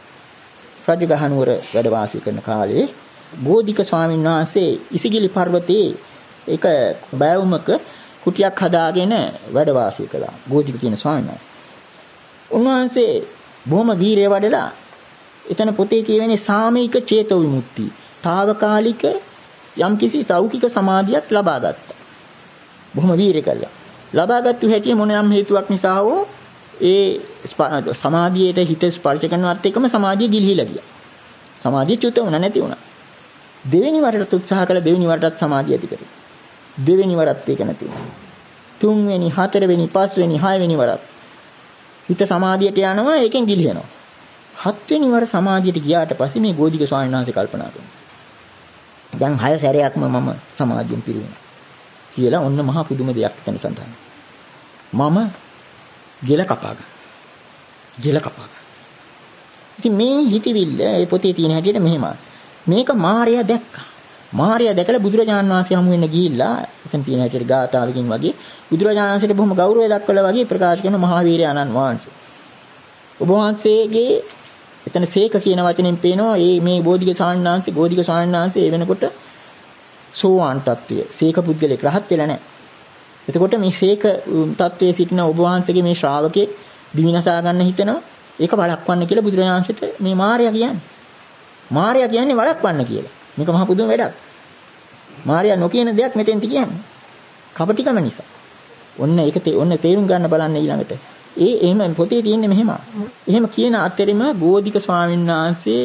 රජගහනුවර වැඩ වාසය කරන කාලේ ගෝධික ස්වාමීන් වහන්සේ ඉසිගිලි පර්වතයේ එක බෑවුමක කුටියක් හදාගෙන වැඩ වාසය කළා. ගෝධික කියන ස්වාමීන් වහන්සේ. උන්වහන්සේ බොහොම වීරය වඩලා එතන පොතේ කියවෙන්නේ සාමීක චේතෝ විමුක්ති. తాවකාලික යම්කිසි සෞඛික සමාධියක් ලබා ගත්තා. බොහොම වීරය කළා. ලබාගත්තු හැටි මොනනම් හේතුවක් නිසා හෝ ඒ සමාධියට හිත ස්පර්ශ කරනවත් එක්කම සමාධිය ගිලිහිලා ගියා. සමාධිය චුත වුණා නැති වුණා. දෙවෙනි වරට උත්සාහ කළ දෙවෙනි වරටත් සමාධිය ඇති කරේ. දෙවෙනි වරත් ඒක නැති වුණා. තුන්වෙනි, හතරවෙනි, පස්වෙනි, හයවෙනි වරත් හිත සමාධියට යනවා ඒකෙන් ගිලිහෙනවා. හත්වෙනි වර සමාධියට ගියාට පස්සේ මේ ගෝධික ස්වාමීන් වහන්සේ කල්පනා කරනවා. දැන් හය සැරයක්ම මම සමාධියෙන් පිරුණා කියලා ඔන්න මහා පුදුම දෙයක් එතන සඳහන්. මම ගෙල කපා ගන්න. ගෙල කපා ගන්න. ඉතින් මේ හිතවිල්ල ඒ පොතේ තියෙන හැටියට මෙහෙම. මේක මාර්යා දැක්කා. මාර්යා දැකලා බුදුරජාණන් වහන්සේ හමු වෙන්න ගිහිල්ලා එතන තියෙන හැටියට ගාථාවකින් වගේ බුදුරජාණන් වහන්සේට බොහොම ගෞරවය දක්වලා වගේ ප්‍රකාශ කරන මහා වීරය ආනන්ද වහන්සේ. ඔබ වහන්සේගේ එතන සේක කියන වචනෙන් පේනවා මේ මේ බෝධික ස්වාමීන් වහන්සේ බෝධික ස්වාමීන් වහන්සේ ඒ වෙනකොට සෝවාන් තත්ත්වය. සේක පුද්ගලෙක් රහත් වෙලා නැහැ. එතකොට මේ සේක තත්ත්වයේ සිටින ඔබ වහන්සේගේ මේ ශ්‍රාවකේ දිවිනසා ගන්න හිතනවා. ඒක වළක්වන්න කියලා බුදුරජාණන් වහන්සේට මේ මාර්යා කියන්නේ. මාර්යා කියන්නේ වළක්වන්න කියලා. මේක මහ පුදුම වැඩක්. මාර්යා නොකියන දෙයක් මෙතෙන්ට කියන්නේ. කපටිකම නිසා. ඔන්න ඒක ඔන්න තේරුම් ගන්න බලන්න ඊළඟට. ඒ එහෙම පොතේ තියෙන්නේ මෙහෙම. එහෙම කියන අතරෙම බෝධික ස්වාමීන් වහන්සේ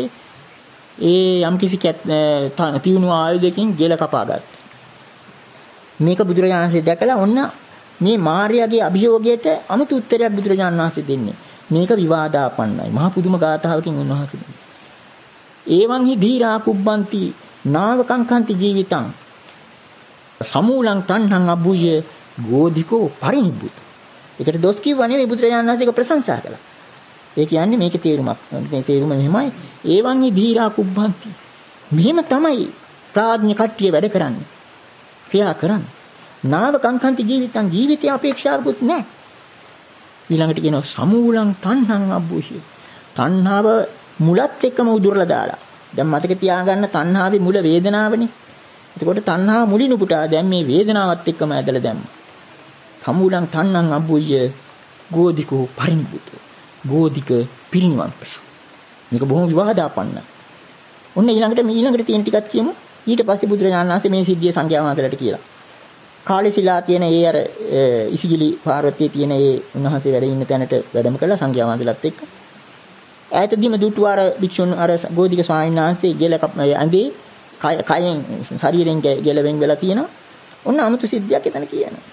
ඒ යම්කිසි තියුණු ආයුධකින් ගෙල කපා ගත්තා. මේක බුදුරජාණන් වහන්සේ දැකලා ඔන්න මේ මාර්යාගේ අභියෝගයට අමුතු උත්තරයක් බුදුරජාණන් වහන්සේ දෙන්නේ. මේක විවාදාපන්නයි. මහා පුදුම ගාථාවකින් උන්වහන්සේ දෙන්නේ. එවං හි ධීරා කුබ්බන්ති නාවකංකන්ති ජීවිතං සමූලං තණ්හං අබුය ගෝධිකෝ පරිනිබ්බුත. ඒකට දොස් කිව්වා නෙවෙයි බුදුරජාණන් වහන්සේක ප්‍රශංසා කළා. ඒ කියන්නේ මේකේ තේරුමක්. මේ තේරුම මෙහෙමයි. එවං හි ධීරා කුබ්බන්ති. මෙහෙම තමයි ප්‍රඥා කට්ටිය වැඩ කරන්නේ. ක්‍රියා කරන්නේ. නාවකංකන්ති ජීවිතං ජීවිතය අපේක්ෂාවකුත් නැහැ. ඊළඟට කියනවා සමූලං තණ්හං අබුය. තණ්හාව මුලත් එක්කම උදුරලා දාලා. දැන් මතක තියාගන්න තණ්හාවේ මුල වේදනාවනේ. එතකොට තණ්හාව මුලින් උපුටා දැන් මේ වේදනාවත් එක්කම ඇදලා දැම්මා. සමූලං තණ්හං අබ්බුය ගෝධිකෝ පරිනිබ්බුත. ගෝධික පිරිනිවන් පෑවා. මේක බොහොම විවාදාපන්න. ඔන්න ඊළඟට මේ ඊළඟට තියෙන ටිකක් කියමු. ඊට පස්සේ බුදුරජාණන් වහන්සේ මේ සිද්ධිය සංඝයා වහන්සේලාට කියලා. කාලේශිලා තියෙන ඒ අර ඉසිගිලි පාර්වතියේ තියෙන ඒ උන්වහන්සේ වැඩ ඉන්න තැනට වැඩම කළා සංඝයා වහන්සේලාත් එක්ක. ඈතදීම දුටුවාර භික්ෂුන් අර ගෝධික ස්වාමීන් වහන්සේ ගෙල ඇඳේ කයෙන් ශරීරයෙන් ගෙලවෙන් වෙලා තියෙනවා. ඔන්න 아무තු සිද්ධියක් එතන කියනවා.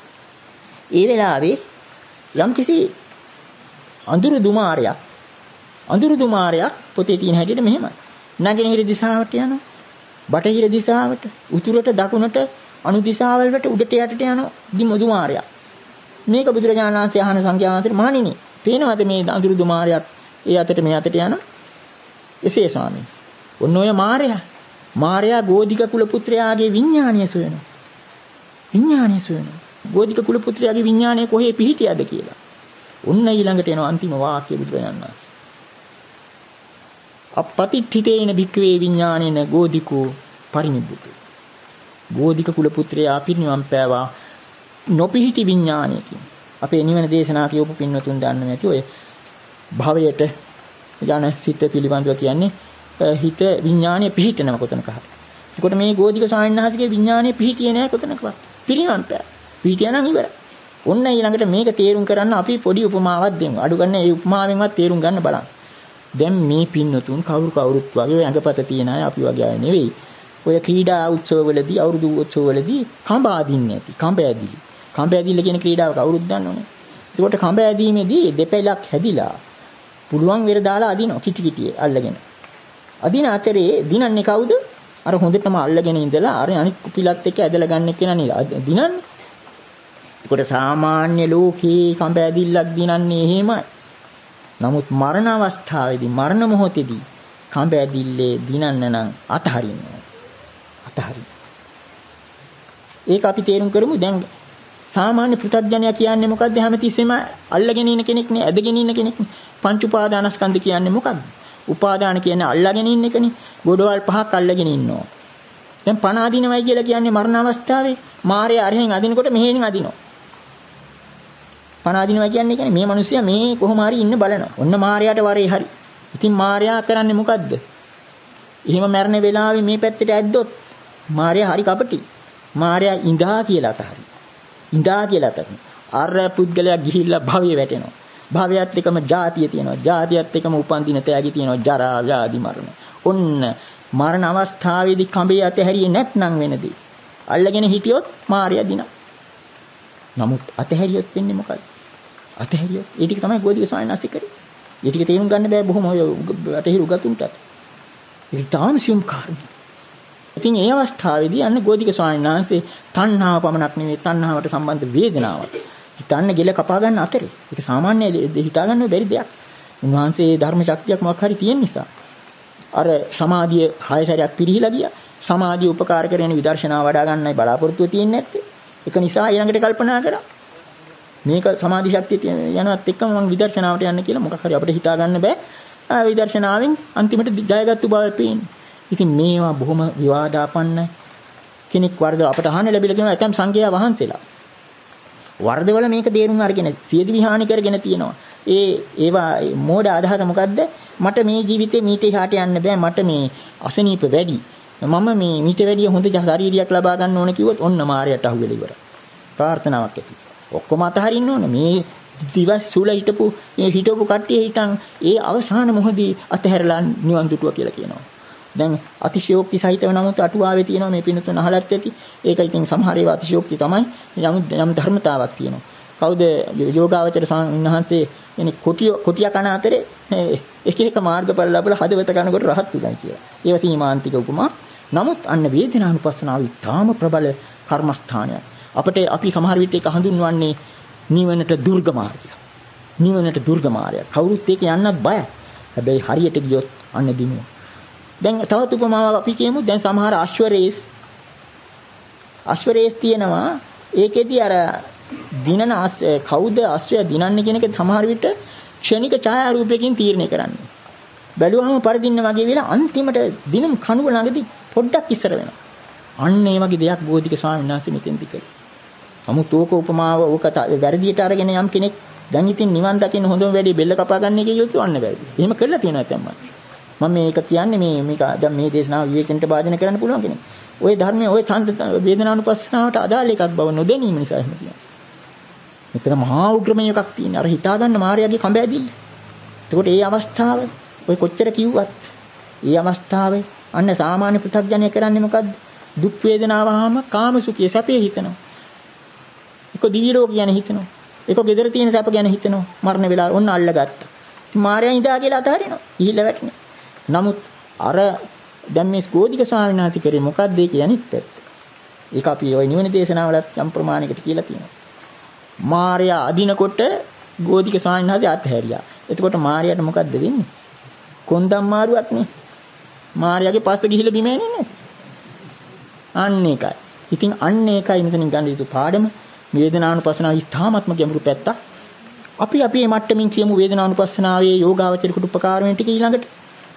ඒ වෙලාවේ යම්කිසි අඳුරු දුමාරයක් අඳුරු දුමාරයක් පොතේ තියෙන හැටියට මෙහෙමයි. නැගෙනහිර දිශාවට යනවා. බටහිර දිශාවට, උතුරට, දකුණට, අනු දිශාවල් වලට උඩට යටට යන දිම දුමාරයක්. මේක බුදුරජාණන් වහන්සේ අහන සංඝයා වහන්සේට මහණෙනි, පේනවද මේ අඳුරු දුමාරයක් ඒ අතට මේ අතට යන? එසේ ස්වාමීන්. ඔන්න ඔය මාර්යා. මාර්යා ගෝධික කුල පුත්‍රයාගේ විඥානීය සොයනවා. විඥානීය සොයනවා. ගෝධික කුල පුත්‍රයාගේ විඥානය කොහේ පිහිටියද කියලා. ඔන්න ඊළඟට එන අන්තිම වාක්‍ය බුදුරජාණන් වහන්සේ. අපපතිඨිතේන භික්ඛවේ විඥානේන ගෝධිකෝ පරිනිබ්බුත. ගෝධික කුල පුත්‍රයා පිරිනිවන් පෑවා නොපිහිටි විඥානයකින්. අපේ නිවන දේශනා කියවපු පින්වතුන් දන්නේ නැති ඔය භවයට යන සිත පිළිබඳව කියන්නේ හිත විඥානය පිහිටනවා කොතනක හරි. ඒකට මේ ගෝධික ස්වාමීන් වහන්සේගේ විඥානය පිහිටියේ නැහැ කොතනකවත්. පිරිනිවන් පෑ. පිහිටියා නම් ඉවරයි. ඔන්න ඊළඟට මේක තේරුම් කරන්න අපි පොඩි උපමාවක් දෙමු. අඩු ගන්න මේ උපමාවෙන්වත් තේරුම් ගන්න බලන්න. දැන් මේ පින්නතුන් කවුරු කවුරුත් වගේ ඔය ඇඟපත තියන අය අපි වගේ අය නෙවෙයි. ඔය ක්‍රීඩා උත්සවවලදී අවුරුදු උත්සවවලදී කඹ අදින්නේ නැති. කඹ ඇදිලි. කඹ ඇදිල්ල කියන ක්‍රීඩාව කවුරුත් දන්නවනේ. ඒකට කඹ ඇදීමේදී දෙපැලක් හැදිලා පුළුවන් වෙර දාලා අදිනවා කිටි කිටියේ අල්ලගෙන. අදින අතරේ දිනන්නේ කවුද? අර හොඳටම අල්ලගෙන ඉඳලා අර අනිත් කුපිලත් එක්ක ඇදලා ගන්න කෙනා නේද දිනන්නේ. ඒකට සාමාන්‍ය ලෝකේ කඹ ඇදිල්ලක් දිනන්නේ එහෙමයි. නමුත් මරණ අවස්ථාවේදී මරණ මොහොතේදී කඹ ඇදිල්ලේ දිනන්න නම් අතහරින්න ඕන. අතහරින්න. ඒක අපි තේරුම් කරමු. දැන් සාමාන්‍ය පෘථග්ජනයා කියන්නේ මොකද්ද? හැමතිස්සෙම අල්ලගෙන ඉන්න කෙනෙක් නේ, ඇදගෙන ඉන්න කෙනෙක් නේ. පංච උපාදානස්කන්ධ කියන්නේ මොකක්ද? උපාදාන කියන්නේ අල්ලගෙන ඉන්න එකනේ. ගොඩවල් පහක් අල්ලගෙන ඉන්නවා. දැන් පණ අදිනවයි කියලා කියන්නේ මරණ අවස්ථාවේ මාරය අරහෙන් අදිනකොට මෙහෙන් අදිනවා. පණ අදිනවා කියන්නේ කියන්නේ මේ මිනිස්සයා මේ කොහොම හරි ඉන්න බලනවා. ඔන්න මාරයාට වරේ හරි. ඉතින් මාරයා කරන්නේ මොකද්ද? එහෙම මරණ වෙලාවේ මේ පැත්තට ඇද්දොත් මාරයා හරි කපටි. මාරයා ඉඳා කියලා අතහරි. ඉඳා කියලා අතහරි. අර පුද්ගලයා ගිහිල්ලා භවයේ වැටෙනවා. භවයත් එක්කම ජාතිය තියෙනවා. ජාතියත් එක්කම උපන් දින තෑගි තියෙනවා. ජරා ව්‍යාධි මරණ. ඔන්න මරණ අවස්ථාවේදී කඹේ අතහැරියේ නැත්නම් වෙනදී. අල්ලගෙන හිටියොත් මාරයා දිනනවා. නමුත් අතහැරියොත් වෙන්නේ මොකද? අතහැරියොත් ඒ ටික තමයි ගෝධික ස්වාමීන් වහන්සේ කරේ. ඒ ටික තේරුම් ගන්න බෑ බොහොම ඔය වැටහිරු ගතුන්ට. ඒක තාම සියුම් කාරණා. ඉතින් ඒ අවස්ථාවේදී අන්න ගෝධික ස්වාමීන් වහන්සේ තණ්හාව පමණක් නෙවෙයි තණ්හාවට සම්බන්ධ වේදනාවක් හිතන්න ගෙල කපා ගන්න අතරේ. ඒක සාමාන්‍ය හිතා ගන්න බැරි දෙයක්. උන්වහන්සේ ධර්ම ශක්තියක් මොකක් හරි තියෙන නිසා. අර සමාධිය හය සැරයක් පිරිහිලා ගියා. සමාධිය උපකාර කරගෙන විදර්ශනා වඩා ගන්නයි බලාපොරොත්තුව තියෙන්නේ නැත්තේ. ඒක නිසා ඊළඟට කල්පනා කරා. මේක සමාධි ශක්තිය යනවත් එක්කම මම විදර්ශනාවට යන්න කියලා මොකක් හරි අපිට හිතා ගන්න බෑ. ආ විදර්ශනාවෙන් අන්තිමට ජයගත්තු බව පේන්නේ. ඉතින් මේවා බොහොම විවාදාපන්න කෙනෙක් වර්ධ අපට අහන්න ලැබිලා තියෙනවා ඇතම් සංඝයා වහන්සේලා. වර්ධවල මේක දේරුම් අරගෙන සියදි විහානි කරගෙන තියෙනවා. ඒ ඒවා මෝඩ අදහස මොකද්ද? මට මේ ජීවිතේ මීට එහාට යන්න බෑ. මට මේ අසනීප වැඩි. මම මේ මීට වැඩිය හොඳ ශාරීරියක් ලබා ගන්න ඕන කිව්වොත් ඔන්න මායයට අහු වෙලා ඉවරයි. ප්‍රාර්ථනාවක් ඇති. ඔක්කොම අතහරින්න ඕන. මේ දිවස් සුල හිටපු මේ හිටපු කට්ටිය හිටන් ඒ අවසාන මොහොතේ අතහැරලා නිවන් දුටුවා කියලා කියනවා. දැන් අතිශයෝක්ති සහිතව නමුත් අටුවාවේ තියෙනවා මේ පින්නතුන් අහලත් ඇති. ඒක ඉතින් සමහර ඒවා අතිශයෝක්ති තමයි. යම් යම් ධර්මතාවක් තියෙනවා. කවුද යෝගාවචර සංඝහන්සේ එනි කොටිය කොටිය කන අතරේ එක එක මාර්ගඵල ලැබලා හදවත කනකොට රහත් උගයි කියලා. ඒව සීමාන්තික උපමා. නමුත් අන්න වේදනානුපස්සනාව ඉතාම ප්‍රබල කර්මස්ථානයක්. අපිට අපි සමහර විට ඒක හඳුන්වන්නේ නිවනට දුර්ග මාර්ගය. නිවනට දුර්ග මාර්ගය. කවුරුත් ඒක යන්නත් බයයි. හැබැයි හරියට ගියොත් අන්න දිනුවා. දැන් තවත් උපමාවක් අපි කියමු. දැන් සමහර අශ්වරේස් අශ්වරේස් තියෙනවා. ඒකෙදි අර දිනන කවුද අශ්වය දිනන්නේ කියන එක සමහර විට ක්ෂණික ඡායාරූපයකින් තීරණය කරන්නේ. බැලුවම පරදින්න වගේ වෙලා අන්තිමට දිනම් කණුව ළඟදී පොඩ්ඩක් ඉස්සර වෙනවා. අන්න ඒ වගේ දෙයක් බෝධික ස්වාමීන් වහන්සේ මෙතෙන්දි කළේ. නමුත් ඕක උපමාව ඕක වැරදියට අරගෙන යම් කෙනෙක් දැන් ඉතින් නිවන් දකින්න හොඳම වැඩි බෙල්ල කපා ගන්න එක කියලා කියවන්න බැරිද? එහෙම කළා තියෙනවා නැත්නම් මම මේක කියන්නේ මේ මේක දැන් මේ දේශනාව විවේචනට භාජනය කරන්න පුළුවන් කෙනෙක්. ওই ධර්මයේ ওই ඡන්ද වේදනානුපස්සනාවට අදාළ එකක් බව නොදැනීම නිසා එහෙම කියනවා. මෙතන මහා උග්‍රමය එකක් තියෙනවා. අර හිතා ගන්න මායාවේ කඹ ඇදිල්ල. එතකොට ඒ අවස්ථාව ඔය කොච්චර කිව්වත් ඒ අවස්ථාවේ අන්න සාමාන්‍ය පු탁ජනය කරන්නේ මොකද්ද? දුක් වේදනාවම කාම සුඛය සැපේ හිතනවා. එක දිවි ලෝක ගැන හිතනවා. එක gedara තියෙන සැප ගැන හිතනවා. මරණ වෙලාව ඔන්න අල්ලගත්තා. ඉතින් මාර්යා ඉඳා කියලා අතහරිනවා. ඉහිල්ල වැටෙනවා. නමුත් අර දැන් මේ ගෝධික ස්වාමීන් වහන්සේ කරේ මොකද්ද ඒ කියන්නේ පැත්ත. ඒක අපි ওই නිවන දේශනාවලත් යම් ප්‍රමාණයකට කියලා තියෙනවා. මාර්යා අදිනකොට ගෝධික ස්වාමීන් වහන්සේ අතහැරියා. එතකොට මාර්යාට මොකද්ද වෙන්නේ? කොන්දම් මාරුවක් නේ. මාර්යාගේ පස්ස ගිහිල්ලා බිම එන්නේ නේ. අන්න ඒකයි. ඉතින් අන්න ඒකයි මෙතනින් ගන්න යුතු පාඩම. වේදනානුපස්සනාව ඉතාමත්ම ගැඹුරු පැත්තක්. අපි අපි මේ මට්ටමින් කියමු වේදනානුපස්සනාවේ යෝගාවචරිකට උපකාර වෙන ටික ඊළඟට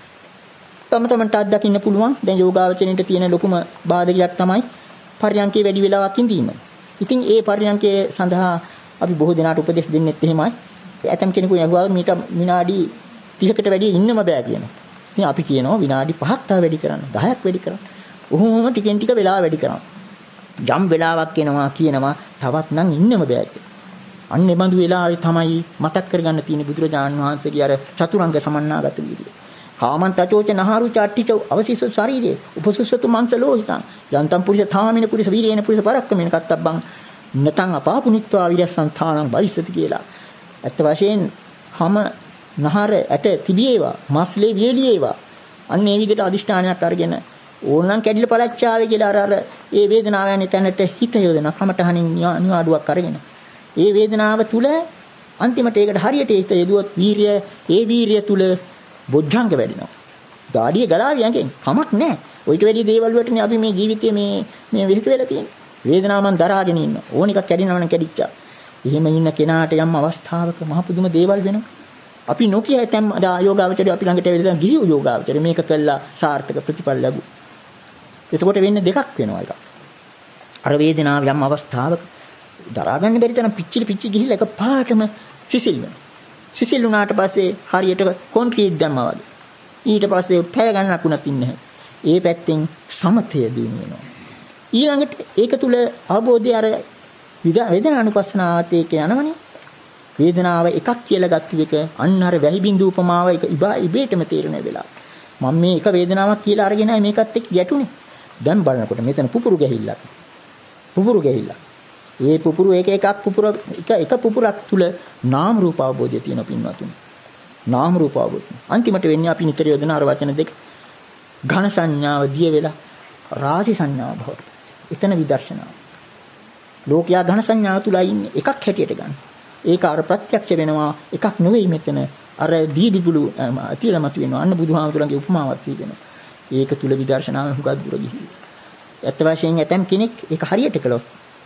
තම තමන්ට අත්දකින්න පුළුවන්. දැන් යෝගාවචරින්ට තියෙන ලොකුම බාධකයක් තමයි පර්යංකේ වැඩි වෙලාවක් ඉඳීම. ඉතින් ඒ පර්යංකේ සඳහා අපි බොහෝ දෙනාට උපදෙස් දෙන්නෙත් එහෙමයි. ඇතම් කෙනෙකු යහුවා මීට විනාඩි තිහකට වැඩි ඉන්නම බෑ කියනවා. ඉතින් අපි කියනවා විනාඩි පහක් තව වැඩි කරන්න, දහයක් වැඩි කරන්න. ඔහොම ටිකෙන් ටික වෙලාව වැඩි කරනවා. ජම් වෙලාවක් එනවා කියනවා තවත් නම් ඉන්නම බෑ කියලා. අන්න ඒ බඳු වෙලාවේ තමයි මතක් කරගන්න තියෙන බුදුරජාණන් වහන්සේගේ අර චතුරංග සමන්නාගත වීර්යය. කාමන්තචෝච නහරු චට්ටිච අවසිස ශරීරේ උපසුසතු මංස ලෝහිතං යන්තම් පුරිස ථාමින පුරිස වීරේන පුරිස පරක්කමෙන කත්තබ්බං නතං අපාපුනිත්වා විරස්සංථානං බයිස්සති කියලා. ඇත්ත වශයෙන් හැම නහර ඇට තිබියේවා මස්ලේ වියලියේවා අන්න ඒ විදිහට අදිෂ්ඨානයක් අරගෙන ඕනනම් කැඩිලා පළච්චාවේ කියලා අර අර ඒ වේදනාව යන තැනට හිත යොදන කමටහනින් නිවාඩුවක් අරගෙන ඒ වේදනාව තුල අන්තිමට ඒකට හරියට හිත යදුවොත් වීරිය ඒ වීරිය තුල බොජ්ජංග වැඩිනවා. දාඩිය ගලාවිය යකින් කමක් නැහැ. ඔයිට වැඩි දේවල් වලටනේ අපි මේ ජීවිතයේ මේ මේ වෙහෙස වෙලා තියෙන්නේ. වේදනාව මන් දරාගෙන ඉන්න. ඕන එකක් කැඩිනවනම් කැඩිච්චා. එහෙම ඉන්න කෙනාට යම් අවස්ථාවක මහ පුදුම දේවල් වෙනවා. අපි නොකිය ඇතම් යෝගාවචරය අපි ළඟට ඇවිල්ලා ගිහි යෝගාවචරය මේක කළා සාර්ථක ප්‍රතිඵල ලැබුවා. එතකොට වෙන්නේ දෙකක් වෙනවා එක. අර වේදනාව යම් අවස්ථාවක දරා ගන්න බැරි තරම් පිච්චිලි පිච්චි ගිහිල්ලා එක පාටම සිසිල් වෙනවා. සිසිල් වුණාට පස්සේ හරියට කොන්ක්‍රීට් දැම්මා වගේ. ඊට පස්සේ පැය ගණනක් උනත් ඉන්නේ නැහැ. ඒ පැත්තෙන් සමතය දිනු වෙනවා. ඊළඟට ඒක තුල අවබෝධය අර වේදනානුපස්සනාවත් ඒක යනවනේ. වේදනාව එකක් කියලා ගත්ත එක අන්න අර වැහි බින්දු උපමාව එක ඉබේටම තේරෙන වෙලාව. මම මේ එක වේදනාවක් කියලා අරගෙනයි මේකත් එක්ක ගැටුනේ. දැන් බලනකොට මෙතන පුපුරු ගැහිල්ලක්. පුපුරු ගැහිල්ලක්. ඒ පුපුරු එක එකක් පුපුර එක එක පුපුරක් තුල නාම රූප අවබෝධය තියෙන පින්වතුනි. නාම රූප අවබෝධය. අන්තිමට වෙන්නේ අපි නිතර යොදන අර වචන දෙක ඝන සංඥාව දිය වෙලා රාජි සංඥාව බවට. එතන විදර්ශනාව. ලෝකයා ඝන සංඥාව තුලයි ඉන්නේ එකක් හැටියට ගන්න. ඒක අර ප්‍රත්‍යක්ෂ වෙනවා එකක් නෙවෙයි මෙතන අර දීබිබුළු අතිරමතු වෙනවා. අන්න බුදුහාමුදුරන්ගේ උපමාවක් සීගෙනවා. ඒක තුල විදර්ශනාව හුඟක් දුර ගිහිල්ලා. ඇත්ත වශයෙන් ඇතම් කෙනෙක් ඒක හරියට කළොත්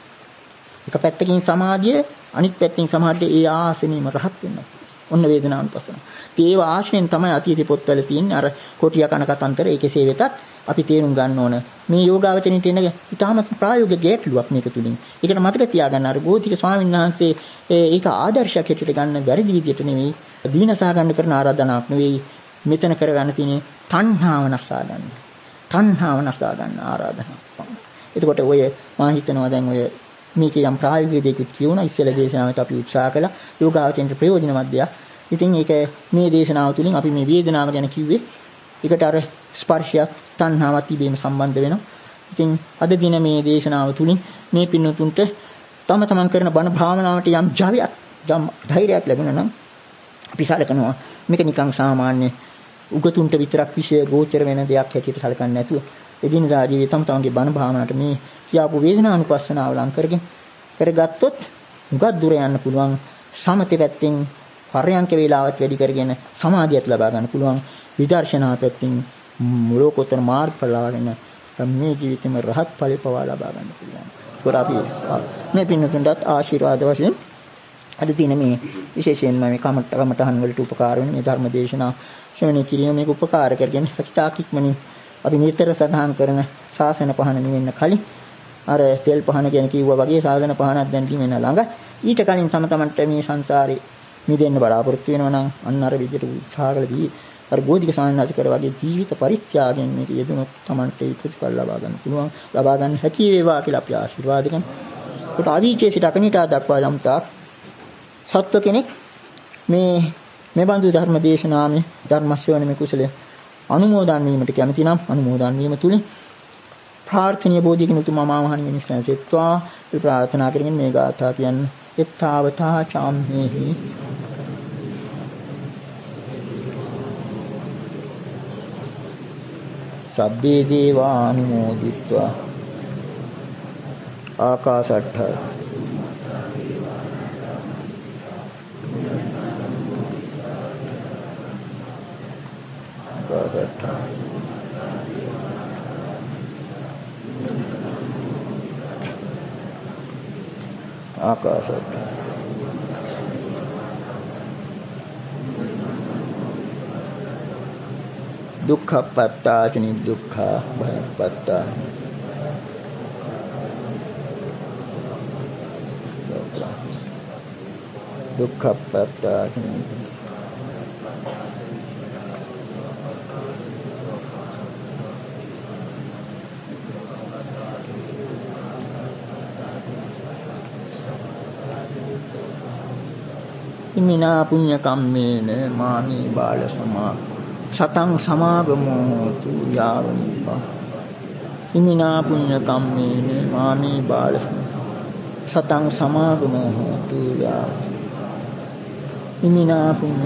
එක පැත්තකින් සමාධිය අනිත් පැත්තකින් සමාධිය ඒ ආසනෙම රහත් වෙනවා. ඔන්න වේදනානුපස්සන. ඒව ආශ්‍රයෙන් තමයි අතීතේ පොත්වල තියෙන්නේ අර කොටිය කන කතන්තර ඒකසේ වෙතත් අපි තේරුම් ගන්න ඕන මේ යෝගාවචරින් තියෙන ඉතාමත් ප්‍රායෝගික ගැටලුවක් මේක තුලින්. ඒකට මතක තියාගන්න අර ගෝධික ස්වාමීන් වහන්සේ ඒක ආදර්ශයක් හැටියට ගන්න බැරි විදිහට නෙවෙයි දීනසා ගන්න කරන ආරාධනාවක් නෙවෙයි මෙතන කරගන්න තියෙන්නේ තණ්හාව නසා ගන්න. තණ්හාව නසා ගන්න ආරාධනාවක්. එතකොට ඔය මා හිතනවා දැන් ඔය මේකේ යම් ප්‍රායෝගික දෙයක් කියුණා ඉස්සෙල්ලා දේශනාවට අපි උත්සාහ කළා යෝගාවචරින් ප්‍රයෝජනවත් දෙයක්. ඉතින් ඒක මේ දේශනාව තුලින් අපි මේ වේදනාව ගැන කිව්වේ ඒකට අර ස්පර්ශයක් තණ්හාවක් තිබීම සම්බන්ධ වෙනවා. ඉතින් අද දින මේ දේශනාව තුලින් මේ පින්නතුන්ට තම තමන් කරන බණ භාවනාවට යම් ජවයක් යම් ධෛර්යයක් ලැබුණා නම් අපි සලකනවා මේක නිකන් සාමාන්‍ය උගතුන්ට විතරක් විශේෂ ගෝචර වෙන දෙයක් හැටියට සලකන්නේ නැතුව එදිනදා ජීවිතේ තම තමන්ගේ බණ භාවනාවට මේ කියාපු වේදනානුපස්සනාව ලං කරගෙන කරගත්තොත් උගත් දුර යන්න පුළුවන් සමතේ පැත්තෙන් පරයන්ක වේලාවත් වැඩි කරගෙන සමාධියත් ලබා ගන්න පුළුවන් විදර්ශනා පැත්තෙන් ලෝකෝත්තර මාර්ගඵල ලබාගෙන මේ ජීවිතේම රහත් ඵල පවා ලබා ගන්න පුළුවන්. ඒක අපි මේ පින්නතුන්ටත් ආශිර්වාද වශයෙන් අද දින මේ විශේෂයෙන්ම මේ කමටහන් වලට උපකාර වෙන මේ ධර්ම දේශනා ශ්‍රවණය කිරීම මේක උපකාර කරගෙන හිතාක් ඉක්මනින් අපි නිතර සඳහන් කරන ශාසන පහන නිවෙන්න කලින් අර තෙල් පහන කියන කිව්වා වගේ සාධන පහනක් දැන් නිවෙන්න ළඟ ඊට කලින් තම තමන්ට මේ සංසාරේ මිදෙන්න බලාපොරොත්තු වෙනවා නම් අන්න අර විදිහට උත්සාහකලදී අර ගෝධික සාන්නාස කර වගේ ජීවිත පරිත්‍යාගයෙන් මේක යෙදුනොත් තමන්ට ඒ ප්‍රතිඵල ලබා ගන්න පුළුවන් ලබා ගන්න හැකි වේවා කියලා අපි ආශිර්වාද කරනවා. ඒකට ආදීචේ සිට අකනිටා දක්වා යම් තාක් සත්ව කෙනෙක් මේ මේ බඳු ධර්ම දේශනාමේ ධර්ම ශ්‍රවණමේ කුසලයේ අනුමෝදන් වීමට කැමති නම් අනුමෝදන් වීම තුලින් ප්‍රාර්ථනීය බෝධියකින් උතුම් මාමහණි මිනිස්සන් සෙත්වා ප්‍රාර්ථනා කරමින් මේ ගාථා කියන්නේ එත්තාවතා චාම්හේහි සබ්බේ දේවානුමෝදිත්වා ආකාශට්ඨ ආකාශට්ඨ ආකාශට්ඨ දුක්ඛපත්තා ච නිදුක්ඛා භයපත්තා දුක්ඛපත්තා ච ඉමිනා පුඤ්ඤ කම්මේන මාමි බාල සමා සතං සමාගමෝ හෝතු යාවනිපා ඉමිනා පුඤ්ඤ කම්මේන මාමි බාල සතං සමාගමෝ හෝතු යාව ඉමිනා පුඤ්ඤ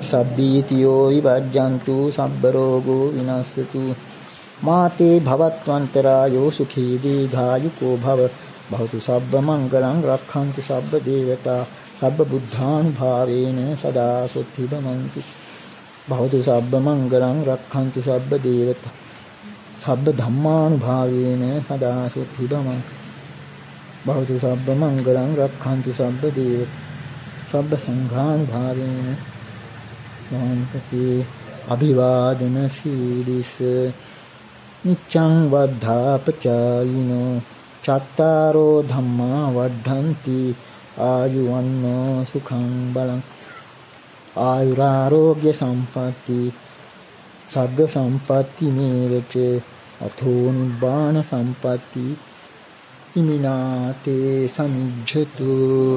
සබ්බීතියෝ විවජ්ජන්තු සබ්බ රෝගෝ විනස්සතු මාතේ භවත්වන්තරායෝ සුඛී දීඝායුකෝ භව භවතු සබ්බ මංගලං රක්ඛන්තු සබ්බ දේවතා සබ්බ බුද්ධානුභාවේන සදා සොත්ති බමන්ති භවතු සබ්බ මංගලං රක්ඛන්තු සබ්බ දේවතා සබ්බ ධම්මානුභාවේන සදා සොත්ති බමන්ති භවතු සබ්බ මංගලං රක්ඛන්තු සබ්බ දේවතා සබ්බ සංඝානුභාවේන මහන්තති අභිවාදන සීලිස නිච්ඡං වද්ධාපචායිනෝ චත්තාරෝ ධම්මා වඩ්ඩಂತಿ ආයුවන්නෝ සුඛං බලං ආයුරාෝග්‍ය සම්පatti සග්ග සම්පatti නේවච අතෝ නිබ්බාන සම්පatti ඉමිනාතේ සමිජ්ජතු.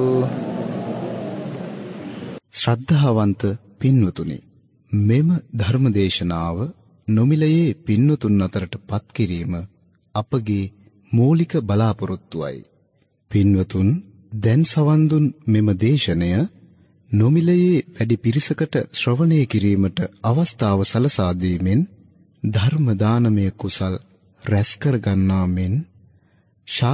ශ්‍රද්ධාවන්ත පින්වතුනි, මෙම ධර්මදේශනාව නොමිලයේ පින්වතුන් අතරට පත් කිරීම අපගේ මූලික බලාපොරොත්තුවයි. පින්වතුන් දැන් සවන් දුන් මෙම දේශනය නොමිලයේ වැඩි පිරිසකට ශ්‍රවණය කිරීමට අවස්ථාව සලසා දීමෙන් ධර්ම දානමය කුසල් රැස් කර ගන්නා මෙන්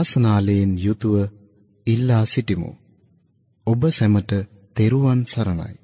ශාසනාලයෙන් යුතුව ඉල්ලා සිටිමු. ඔබ සැමට තෙරුවන් සරණයි.